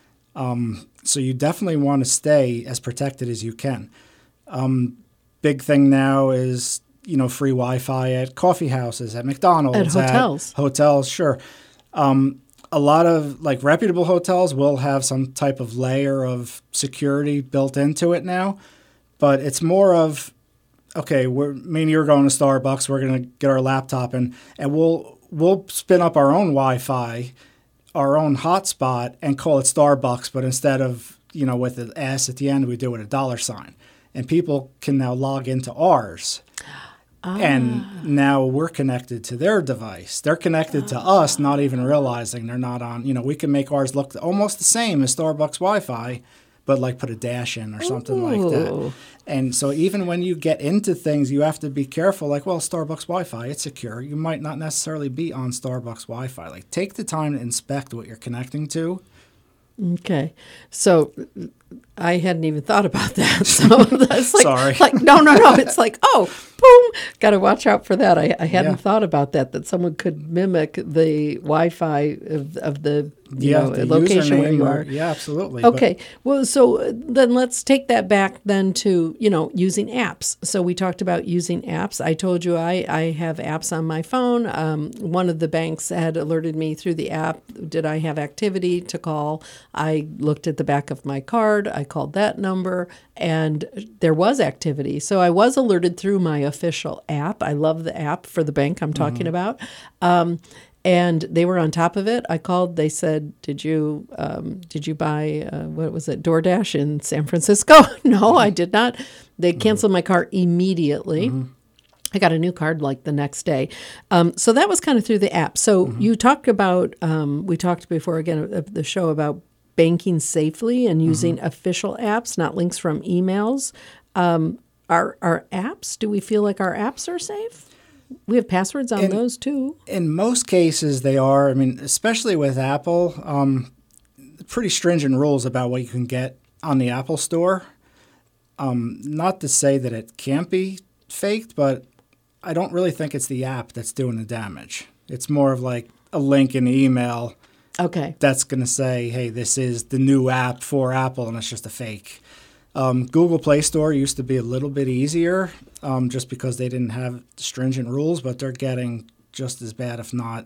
Um, so you definitely want to stay as protected as you can. Um, big thing now is, you know, free Wi-Fi at coffee houses, at McDonald's. At hotels. At hotels, sure. Um, a lot of, like, reputable hotels will have some type of layer of security built into it now. But it's more of, okay, we're, me and you are going to Starbucks, we're going to get our laptop, and, and we'll we'll spin up our own Wi-Fi, our own hotspot, and call it Starbucks, but instead of, you know, with an S at the end, we do it a dollar sign. And people can now log into ours. Ah. And now we're connected to their device. They're connected ah. to us, not even realizing they're not on. You know, we can make ours look almost the same as Starbucks Wi-Fi, but like put a dash in or something Ooh. Like that. And so even when you get into things, you have to be careful. Like, well, Starbucks Wi-Fi, it's secure. You might not necessarily be on Starbucks Wi-Fi. Like, take the time to inspect what you're connecting to. Okay. So I hadn't even thought about that. So that's like, Sorry. like, no, no, no. It's like, oh, boom. Got to watch out for that. I, I hadn't Yeah. thought about that, that someone could mimic the Wi-Fi of, of the, you yeah, know, the location where username you or- are. Yeah, absolutely. Okay. Well, so then let's take that back then to, you know, using apps. So we talked about using apps. I told you I, I have apps on my phone. Um, one of the banks had alerted me through the app. Did I have activity to call? I looked at the back of my card. I called that number and there was activity. So I was alerted through my official app. I love the app for the bank I'm talking mm-hmm. about. Um, And they were on top of it. I called. They said, "Did you um, did you buy uh, what was it, DoorDash in San Francisco?" No, I did not. They canceled mm-hmm. my car immediately. Mm-hmm. I got a new card like the next day. Um, so that was kind of through the app. So mm-hmm. you talked about, um, we talked before again of the show about banking safely and using mm-hmm. official apps, not links from emails. Um, our, our apps, do we feel like our apps are safe? We have passwords on in, those too. In most cases they are. I mean, especially with Apple, um, pretty stringent rules about what you can get on the Apple Store. Um, not to say that it can't be faked, but I don't really think it's the app that's doing the damage. It's more of like a link in the email okay. that's going to say, hey, this is the new app for Apple, and it's just a fake. Um, Google Play Store used to be a little bit easier um, just because they didn't have stringent rules, but they're getting just as bad, if not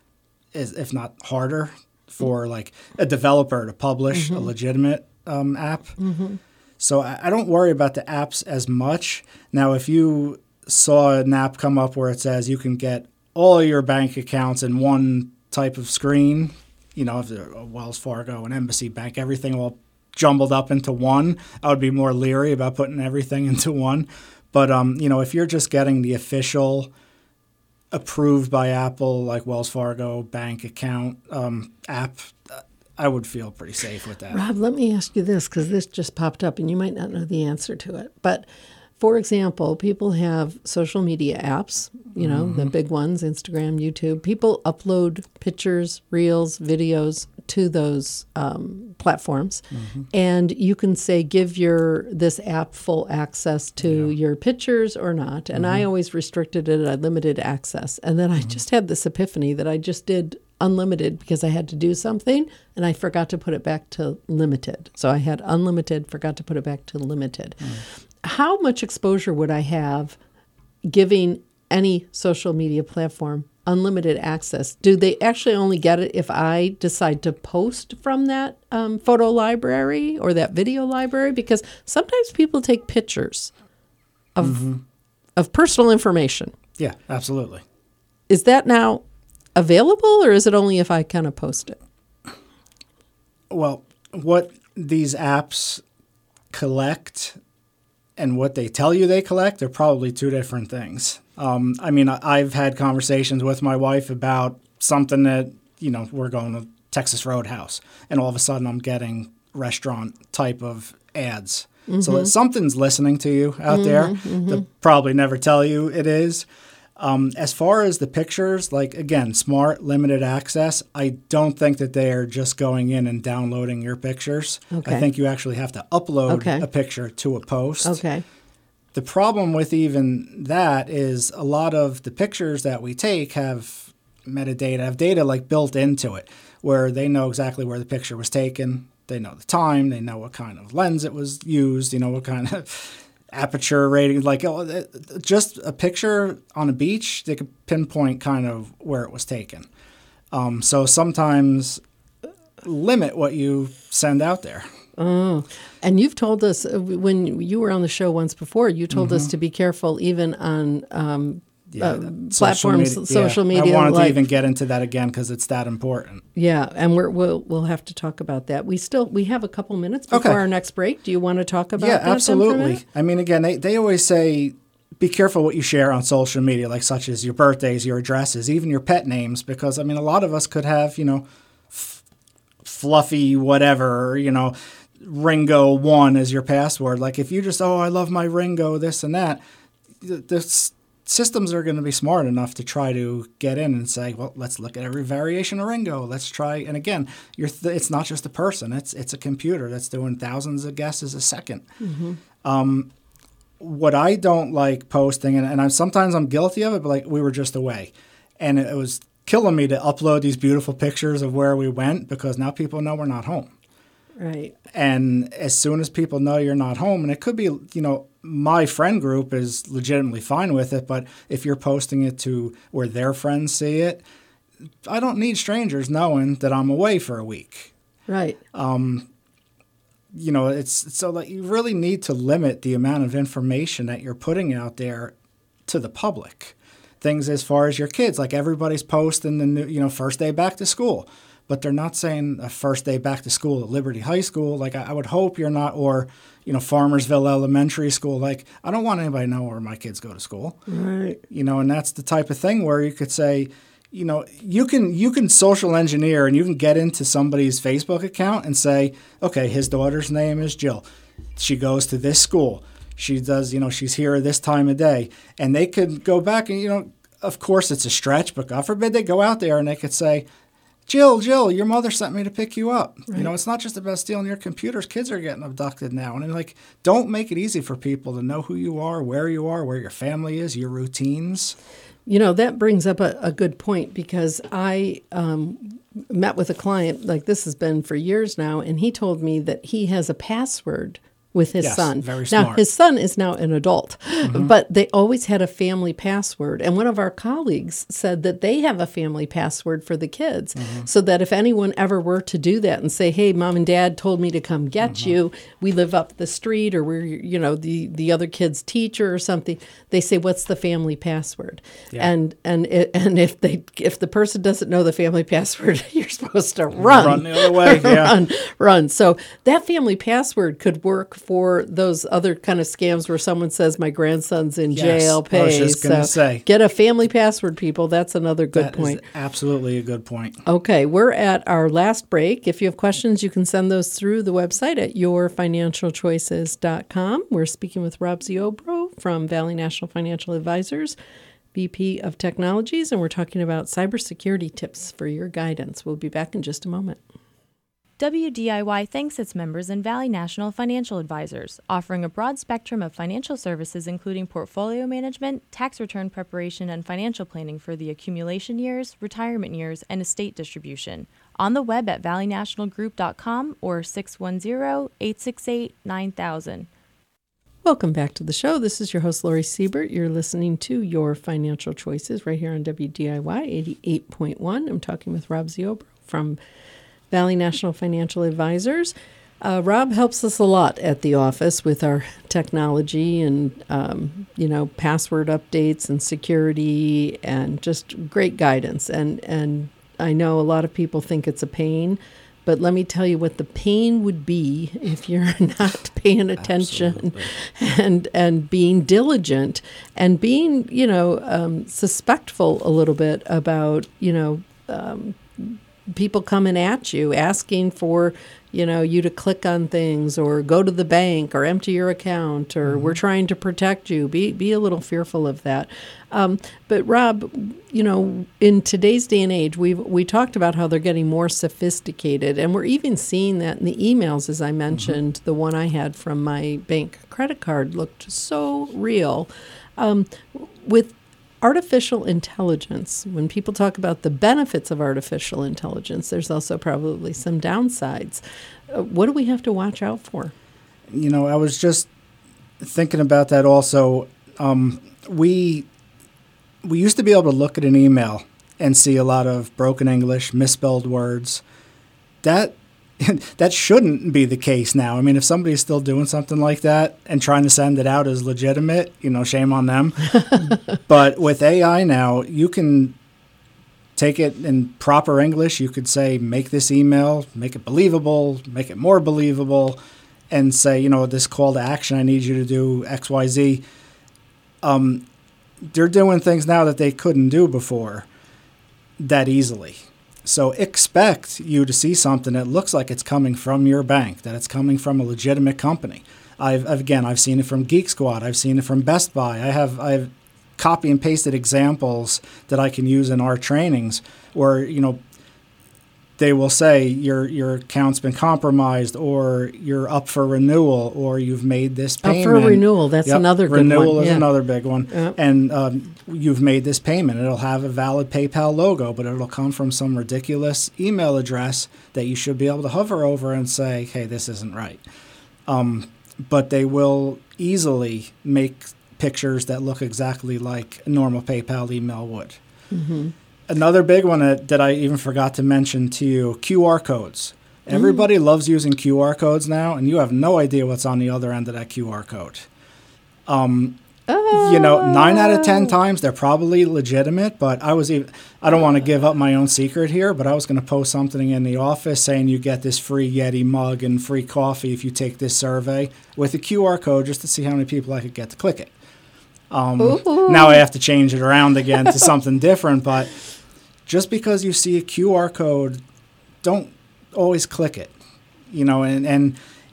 if not harder, for like a developer to publish mm-hmm. a legitimate um, app. Mm-hmm. So I, I don't worry about the apps as much. Now, if you saw an app come up where it says you can get all your bank accounts in one type of screen, you know, if they're a Wells Fargo, an Embassy Bank, everything all jumbled up into one, I would be more leery about putting everything into one. But, um, you know, if you're just getting the official approved by Apple, like Wells Fargo bank account um, app, I would feel pretty safe with that. Rob, let me ask you this, because this just popped up and you might not know the answer to it. But for example, people have social media apps, you know, mm-hmm. the big ones, Instagram, YouTube. People upload pictures, reels, videos to those um, platforms. Mm-hmm. And you can say, give your this app full access to yeah. your pictures or not. And mm-hmm. I always restricted it. I limited access. And then mm-hmm. I just had this epiphany that I just did unlimited because I had to do something and I forgot to put it back to limited. So I had unlimited, forgot to put it back to limited. Mm. How much exposure would I have giving any social media platform unlimited access? Do they actually only get it if I decide to post from that um, photo library or that video library? Because sometimes people take pictures of mm-hmm. of personal information. Yeah, absolutely. Is that now available, or is it only if I kind of post it? Well, what these apps collect and what they tell you they collect are probably two different things. Um, I mean, I've had conversations with my wife about something that, you know, we're going to Texas Roadhouse, and all of a sudden I'm getting restaurant type of ads. Mm-hmm. So something's listening to you out mm-hmm, there. Mm-hmm. They'll probably never tell you it is. Um, as far as the pictures, like, again, smart, limited access, I don't think that they are just going in and downloading your pictures. Okay. I think you actually have to upload okay. a picture to a post. Okay. The problem with even that is a lot of the pictures that we take have metadata, have data like built into it, where they know exactly where the picture was taken. They know the time. They know what kind of lens it was used. You know what kind of aperture rating, like oh, just a picture on a beach, they could pinpoint kind of where it was taken. Um, so sometimes limit what you send out there. Oh, and you've told us when you were on the show once before, you told mm-hmm. us to be careful even on um, yeah, uh, platforms, media, social yeah. media. I wanted like, to even get into that again because it's that important. Yeah, and we're, we'll we'll have to talk about that. We still we have a couple minutes before okay. our next break. Do you want to talk about yeah, that? Yeah, absolutely. I mean, again, they, they always say be careful what you share on social media, like such as your birthdays, your addresses, even your pet names, because, I mean, a lot of us could have, you know, f- fluffy whatever, you know, Ringo one as your password. Like if you just, oh, I love my Ringo, this and that, this systems are going to be smart enough to try to get in and say, well, let's look at every variation of Ringo. Let's try. And again, you're th- it's not just a person. It's it's a computer that's doing thousands of guesses a second. Mm-hmm. Um, what I don't like posting, and, and I'm, sometimes I'm guilty of it, but like we were just away. And it was killing me to upload these beautiful pictures of where we went because now people know we're not home. Right. And as soon as people know you're not home, and it could be, you know, my friend group is legitimately fine with it, but if you're posting it to where their friends see it, I don't need strangers knowing that I'm away for a week. Right. Um, you know, it's so like you really need to limit the amount of information that you're putting out there to the public. Things as far as your kids, like everybody's posting the new, you know, first day back to school. but they're not saying a first day back to school at Liberty High School. Like, I, I would hope you're not, or, you know, Farmersville Elementary School. Like, I don't want anybody to know where my kids go to school. Right. You know, and that's the type of thing where you could say, you know, you can you can social engineer and you can get into somebody's Facebook account and say, okay, his daughter's name is Jill. She goes to this school. She does, you know, she's here at this time of day. And they could go back and, you know, of course it's a stretch, but God forbid they go out there and they could say, Jill, Jill, your mother sent me to pick you up. Right. You know, it's not just about stealing your computers. Kids are getting abducted now. And, like, don't make it easy for people to know who you are, where you are, where your family is, your routines. You know, that brings up a, a good point, because I um, met with a client, like this has been for years now, and he told me that he has a password with his yes, son. Very now, smart. his son is now an adult, mm-hmm. but they always had a family password. And one of our colleagues said that they have a family password for the kids, mm-hmm. so that if anyone ever were to do that and say, hey, mom and dad told me to come get mm-hmm. you, we live up the street, or we're, you know, the, the other kid's teacher or something, they say, what's the family password? Yeah. And and it, and if they if the person doesn't know the family password, you're supposed to run. Run the other way, yeah. run, run. So that family password could work for those other kind of scams where someone says, my grandson's in yes, jail, pay. I was just going to so say. Get a family password, people. That's another good that point. Is absolutely a good point. Okay, we're at our last break. If you have questions, you can send those through the website at your financial choices dot com. We're speaking with Rob Ziobro from Valley National Financial Advisors, V P of Technologies, and we're talking about cybersecurity tips for your guidance. We'll be back in just a moment. W D I Y thanks its members and Valley National Financial Advisors, offering a broad spectrum of financial services including portfolio management, tax return preparation, and financial planning for the accumulation years, retirement years, and estate distribution. On the web at valley national group dot com or six one zero, eight six eight, nine thousand. Welcome back to the show. This is your host, Lori Siebert. You're listening to Your Financial Choices right here on W D I Y eighty-eight point one. I'm talking with Rob Ziobro from Valley National Financial Advisors. Uh, Rob helps us a lot at the office with our technology and, um, you know, password updates and security and just great guidance. And, and I know a lot of people think it's a pain, but let me tell you what the pain would be if you're not paying attention and and being diligent and being, you know, um, suspectful a little bit about, you know, um, people coming at you, asking for, you know, you to click on things or go to the bank or empty your account or mm-hmm. we're trying to protect you. Be be a little fearful of that. Um, but Rob, you know, in today's day and age, we we talked about how they're getting more sophisticated, and we're even seeing that in the emails, as I mentioned. Mm-hmm. The one I had from my bank credit card looked so real. Um, with artificial intelligence, when people talk about the benefits of artificial intelligence, there's also probably some downsides. Uh, what do we have to watch out for? You know, I was just thinking about that also. Um, we we used to be able to look at an email and see a lot of broken English, misspelled words. That that shouldn't be the case now. I mean, if somebody's still doing something like that and trying to send it out as legitimate, you know, shame on them. But with A I now, you can take it in proper English. You could say, make this email, make it believable, make it more believable, and say, you know, this call to action, I need you to do X, Y, Z. Um, they're doing things now that they couldn't do before that easily. So expect you to see something that looks like it's coming from your bank, that it's coming from a legitimate company. I've again, I've seen it from Geek Squad. I've seen it from Best Buy. I have I've copy and pasted examples that I can use in our trainings where, you know, they will say your your account's been compromised, or you're up for renewal, or you've made this payment. Up for renewal, that's yep. another good renewal one. Renewal is yeah. another big one. Yep. And um, you've made this payment. It'll have a valid PayPal logo, but it'll come from some ridiculous email address that you should be able to hover over and say, hey, this isn't right. Um, but they will easily make pictures that look exactly like a normal PayPal email would. Mm-hmm. Another big one that, that I even forgot to mention to you, Q R codes. Everybody mm. loves using Q R codes now, and you have no idea what's on the other end of that Q R code. Um, Oh. You know, nine out of ten times they're probably legitimate, but I was even, I don't want to give up my own secret here, but I was going to post something in the office saying you get this free Yeti mug and free coffee if you take this survey with a Q R code just to see how many people I could get to click it. Um, now I have to change it around again to something different, but just because you see a Q R code, don't always click it. You know, and, and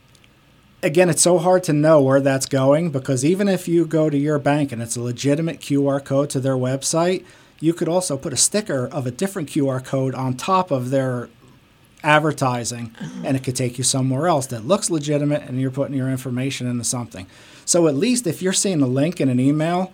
again, it's so hard to know where that's going because even if you go to your bank and it's a legitimate Q R code to their website, you could also put a sticker of a different Q R code on top of their advertising, and it could take you somewhere else that looks legitimate and you're putting your information into something. So at least if you're seeing a link in an email,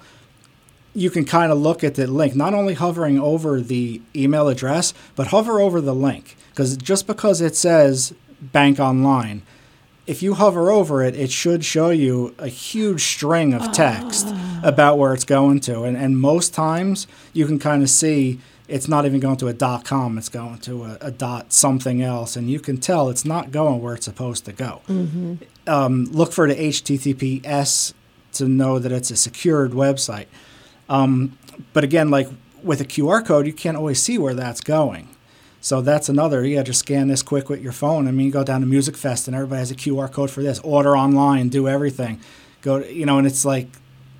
you can kind of look at the link, not only hovering over the email address, but hover over the link. Because just because it says Bank Online, if you hover over it, it should show you a huge string of text oh. about where it's going to. And, and most times you can kind of see it's not even going to a .com, it's going to a, a dot something else. And you can tell it's not going where it's supposed to go. Mm-hmm. Um, look for the H T T P S to know that it's a secured website. Um, but again, like with a Q R code, you can't always see where that's going. So that's another, you got to scan this quick with your phone. I mean, you go down to Music Fest and everybody has a Q R code for this. Order online, do everything. Go, to, you know, and it's like,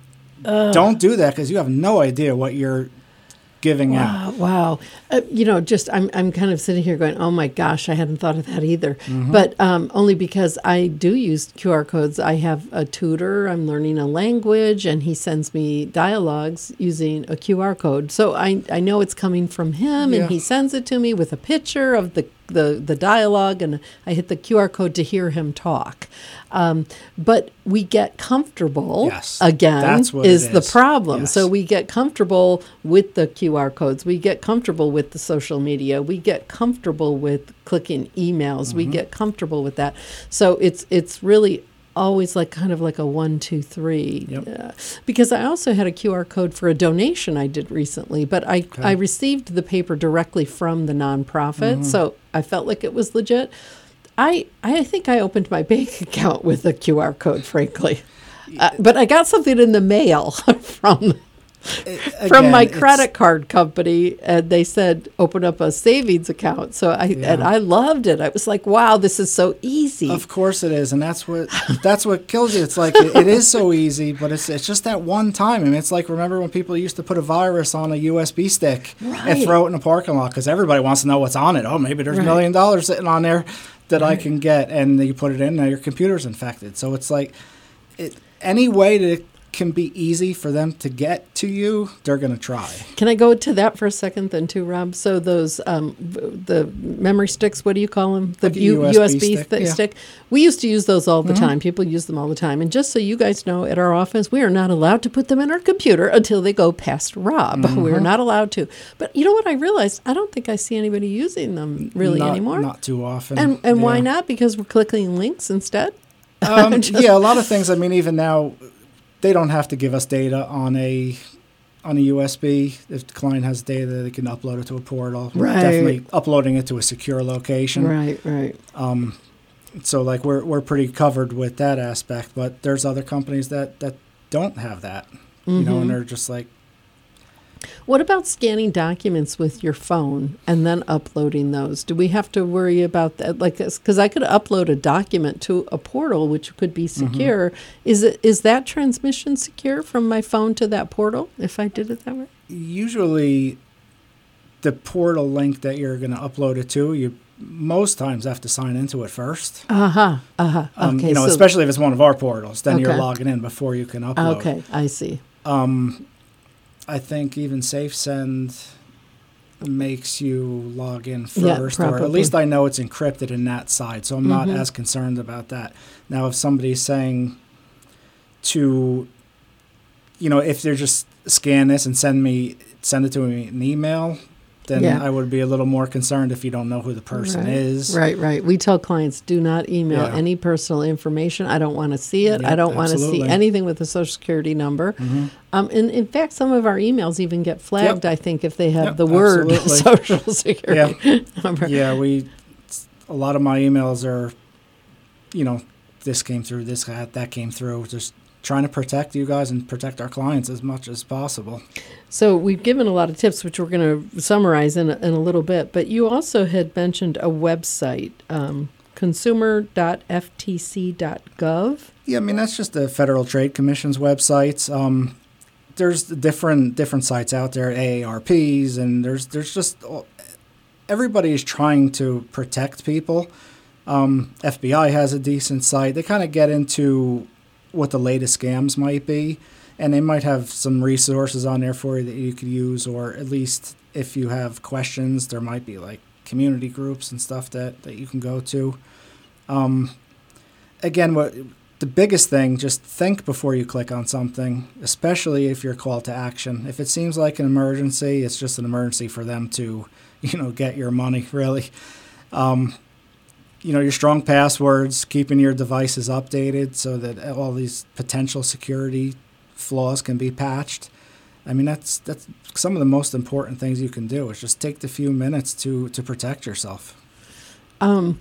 Ugh. don't do that because you have no idea what you're giving wow, out. Wow. Uh, you know, just I'm I'm kind of sitting here going, oh my gosh, I hadn't thought of that either. Mm-hmm. But um, only because I do use Q R codes. I have a tutor, I'm learning a language, and he sends me dialogues using a Q R code. So I, I know it's coming from him, yeah. and he sends it to me with a picture of the, the, the dialogue, and I hit the Q R code to hear him talk. Um, but we get comfortable, yes, again, that's what is, it is the is. problem. Yes. So we get comfortable with the Q R codes. We get comfortable with the social media. We get comfortable with clicking emails. Mm-hmm. We get comfortable with that. So it's it's really always like kind of like a one, two, three. Yep. Uh, because I also had a Q R code for a donation I did recently, but I, okay. I received the paper directly from the nonprofit, mm-hmm. so I felt like it was legit. I, I think I opened my bank account with a Q R code, frankly. Uh, but I got something in the mail from Again, from my credit card company, and they said open up a savings account. So I yeah. and I loved it. I was like, wow, this is so easy. Of course it is, and that's what that's what kills you. It's like it, it is so easy, but it's it's just that one time. I mean, it's like remember when people used to put a virus on a U S B stick right. and throw it in a parking lot because everybody wants to know what's on it. Oh, maybe there's a right. million dollars sitting on there that right. I can get, and you put it in, now your computer's infected. So it's like it, any way to can be easy for them to get to you, they're going to try. Can I go to that for a second then too, Rob? So those, um, the memory sticks, what do you call them? The like U- U S B, U S B stick. Th- Yeah. stick. We used to use those all the Mm-hmm. time. People use them all the time. And just so you guys know, at our office, we are not allowed to put them in our computer until they go past Rob. Mm-hmm. We're not allowed to. But you know what I realized? I don't think I see anybody using them really not, anymore. Not too often. And and yeah. why not? Because we're clicking links instead? Um, Just- yeah, a lot of things. I mean, even now, they don't have to give us data on a on a U S B. If the client has data, they can upload it to a portal. Right. Definitely uploading it to a secure location. Right, right. Um, so like we're we're pretty covered with that aspect. But there's other companies that, that don't have that. Mm-hmm. You know, and they're just like. What about scanning documents with your phone and then uploading those? Do we have to worry about that? Like, because I could upload a document to a portal, which could be secure. Mm-hmm. Is it is that transmission secure from my phone to that portal if I did it that way? Usually, the portal link that you're going to upload it to, you most times have to sign into it first. Uh huh. Uh huh. Um, Okay. you know, so, especially if it's one of our portals, then okay. you're logging in before you can upload. Okay, I see. Um, I think even SafeSend makes you log in Yeah, first, or probably. at least I know it's encrypted in that side, so I'm not Mhm. as concerned about that. Now, if somebody's saying to, you know, if they're just scan this and send me send it to me in an email, then Yeah. I would be a little more concerned if you don't know who the person right. is. Right, right. We tell clients, do not email Yeah. any personal information. I don't want to see it. I Yep, don't want to see absolutely. anything with a social security number. Mhm. Um, and in fact, some of our emails even get flagged, Yep. I think, if they have Yep, the word absolutely. social security number. Yeah, we. A lot of my emails are, you know, this came through, this that that came through. Just trying to protect you guys and protect our clients as much as possible. So we've given a lot of tips, which we're going to summarize in a, in a little bit. But you also had mentioned a website, um, consumer dot f t c dot gov. Yeah, I mean, that's just the Federal Trade Commission's websites. Um, there's different different sites out there, A A R Ps, and there's there's just everybody is trying to protect people. Um, F B I has a decent site. They kind of get into what the latest scams might be, and they might have some resources on there for you that you could use, or at least if you have questions, there might be like community groups and stuff that, that you can go to. Um, again, what the biggest thing, just think before you click on something, especially if you're called to action. If it seems like an emergency, it's just an emergency for them to, you know, get your money, really. Um, you know, your strong passwords, keeping your devices updated so that all these potential security flaws can be patched. I mean, that's that's some of the most important things you can do is just take the few minutes to, to protect yourself. Um,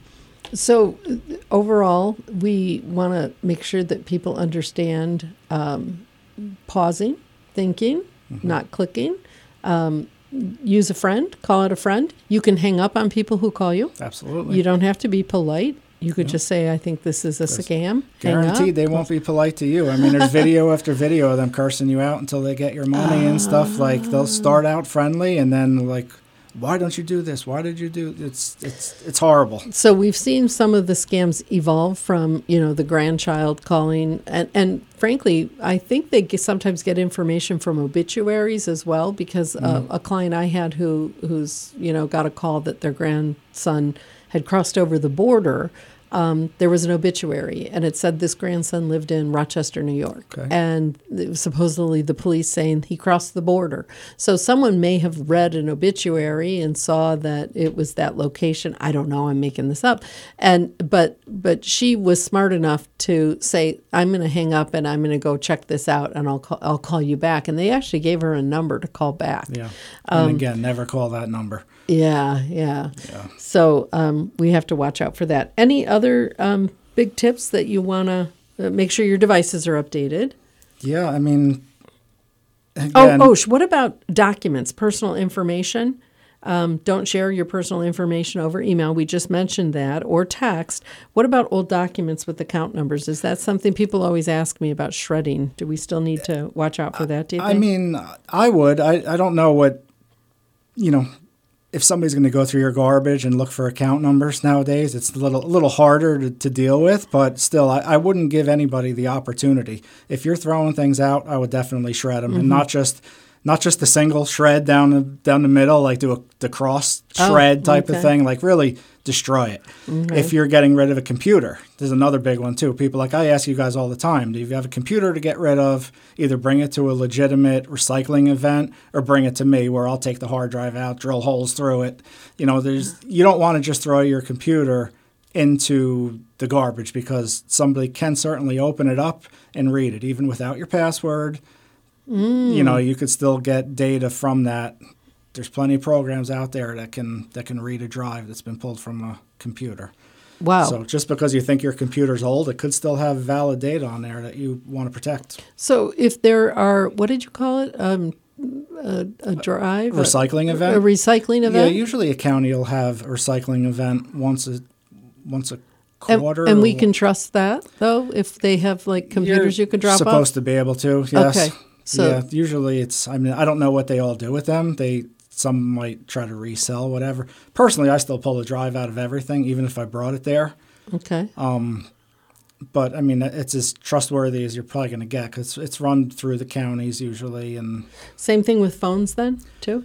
so overall, we want to make sure that people understand um, pausing, thinking, mm-hmm. not clicking. Um, use a friend, call it a friend. You can hang up on people who call you. Absolutely. You don't have to be polite. You could No. just say, I think this is a There's scam. Guaranteed they won't be polite to you. I mean, there's video after video of them cursing you out until they get your money and stuff. Like, they'll start out friendly and then, like, why don't you do this? Why did you do it's it's it's horrible. So we've seen some of the scams evolve from, you know, the grandchild calling. And, and frankly, I think they get, sometimes get information from obituaries as well, because uh, Mm-hmm. a client I had who who's, you know, got a call that their grandson had crossed over the border. Um, there was an obituary, and it said this grandson lived in Rochester, New York. Okay. And it was supposedly the police saying he crossed the border. So someone may have read an obituary and saw that it was that location. I don't know. I'm making this up. And but but she was smart enough to say, I'm going to hang up and I'm going to go check this out, and I'll call, I'll call you back. And they actually gave her a number to call back. Yeah. And again, never call that number. Yeah, yeah. Yeah. So um, we have to watch out for that. Any other um, big tips that you want to uh, make sure your devices are updated? Yeah, I mean, again, Oh, oh, sh- what about documents, personal information? Um, don't share your personal information over email. We just mentioned that, or text. What about old documents with account numbers? Is that something people always ask me about shredding? Do we still need to watch out for that, do you think? I mean, I would. I, I don't know what, you know, if somebody's going to go through your garbage and look for account numbers nowadays, it's a little a little harder to, to deal with, but still, I, I wouldn't give anybody the opportunity. If you're throwing things out, I would definitely shred them, mm-hmm. and not just not just the single shred down the down the middle, like do a the cross shred oh, type okay. of thing, like really destroy it. Mm-hmm. If you're getting rid of a computer, there's another big one too. People like, I ask you guys all the time, do you have a computer to get rid of? Either bring it to a legitimate recycling event or bring it to me where I'll take the hard drive out, drill holes through it. You know, there's you don't want to just throw your computer into the garbage, because somebody can certainly open it up and read it, even without your password. Mm. You know, you could still get data from that. There's plenty of programs out there that can that can read a drive that's been pulled from a computer. Wow. So just because you think your computer's old, it could still have valid data on there that you want to protect. So if there are, what did you call it? Um, a, a drive? A recycling a, event? A recycling event? Yeah, usually a county will have a recycling event once a once a quarter. And, and we can trust that, though, if they have, like, computers You're you could drop off? supposed to be able to, yes. Okay. So, yeah, usually it's, I mean, I don't know what they all do with them. They Some might try to resell, whatever. Personally, I still pull the drive out of everything, even if I brought it there. Okay. Um, but, I mean, it's as trustworthy as you're probably going to get, because it's run through the counties usually. And same thing with phones then, too?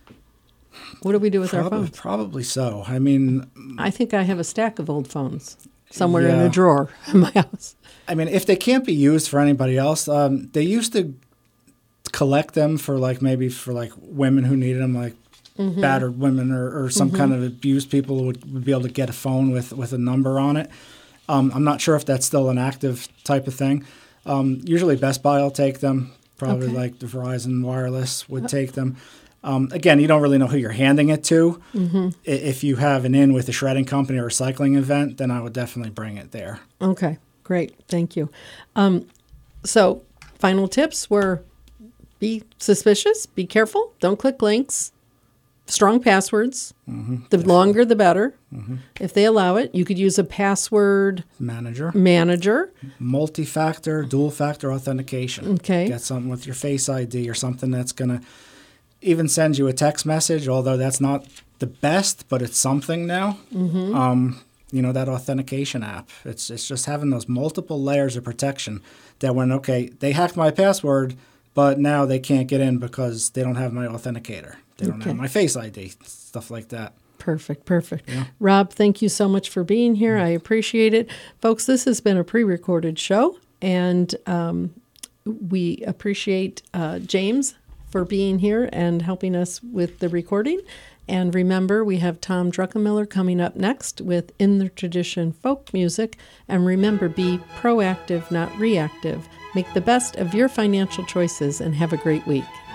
What do we do with prob- our phones? Probably so. I mean... I think I have a stack of old phones somewhere in Yeah. a drawer in my house. I mean, if they can't be used for anybody else, um, they used to collect them for, like, maybe for, like, women who needed them, like mm-hmm. battered women or, or some mm-hmm. kind of abused people would, would be able to get a phone with, with a number on it. Um, I'm not sure if that's still an active type of thing. Um, usually Best Buy will take them. Probably Okay. like the Verizon Wireless would take them. Um, again, you don't really know who you're handing it to. Mm-hmm. I- If you have an in with a shredding company or recycling event, then I would definitely bring it there. Okay, great. Thank you. Um, So final tips were be suspicious, be careful, don't click links, strong passwords. Mm-hmm, the definitely. Longer, the better. Mm-hmm. If they allow it, you could use a password manager. Manager. Multi-factor, dual-factor authentication. Okay. Get something with your Face I D or something that's going to even send you a text message, although that's not the best, but it's something now. Mm-hmm. Um, you know, that authentication app. It's it's just having those multiple layers of protection that when, okay, they hacked my password, but now they can't get in because they don't have my authenticator. They don't okay. have my Face I D, stuff like that. Perfect, perfect. Yeah. Rob, thank you so much for being here. I appreciate it. Folks, this has been a pre-recorded show, and um, we appreciate uh, James for being here and helping us with the recording. And remember, we have Tom Druckenmiller coming up next with In the Tradition Folk Music. And remember, be proactive, not reactive. Make the best of your financial choices and have a great week.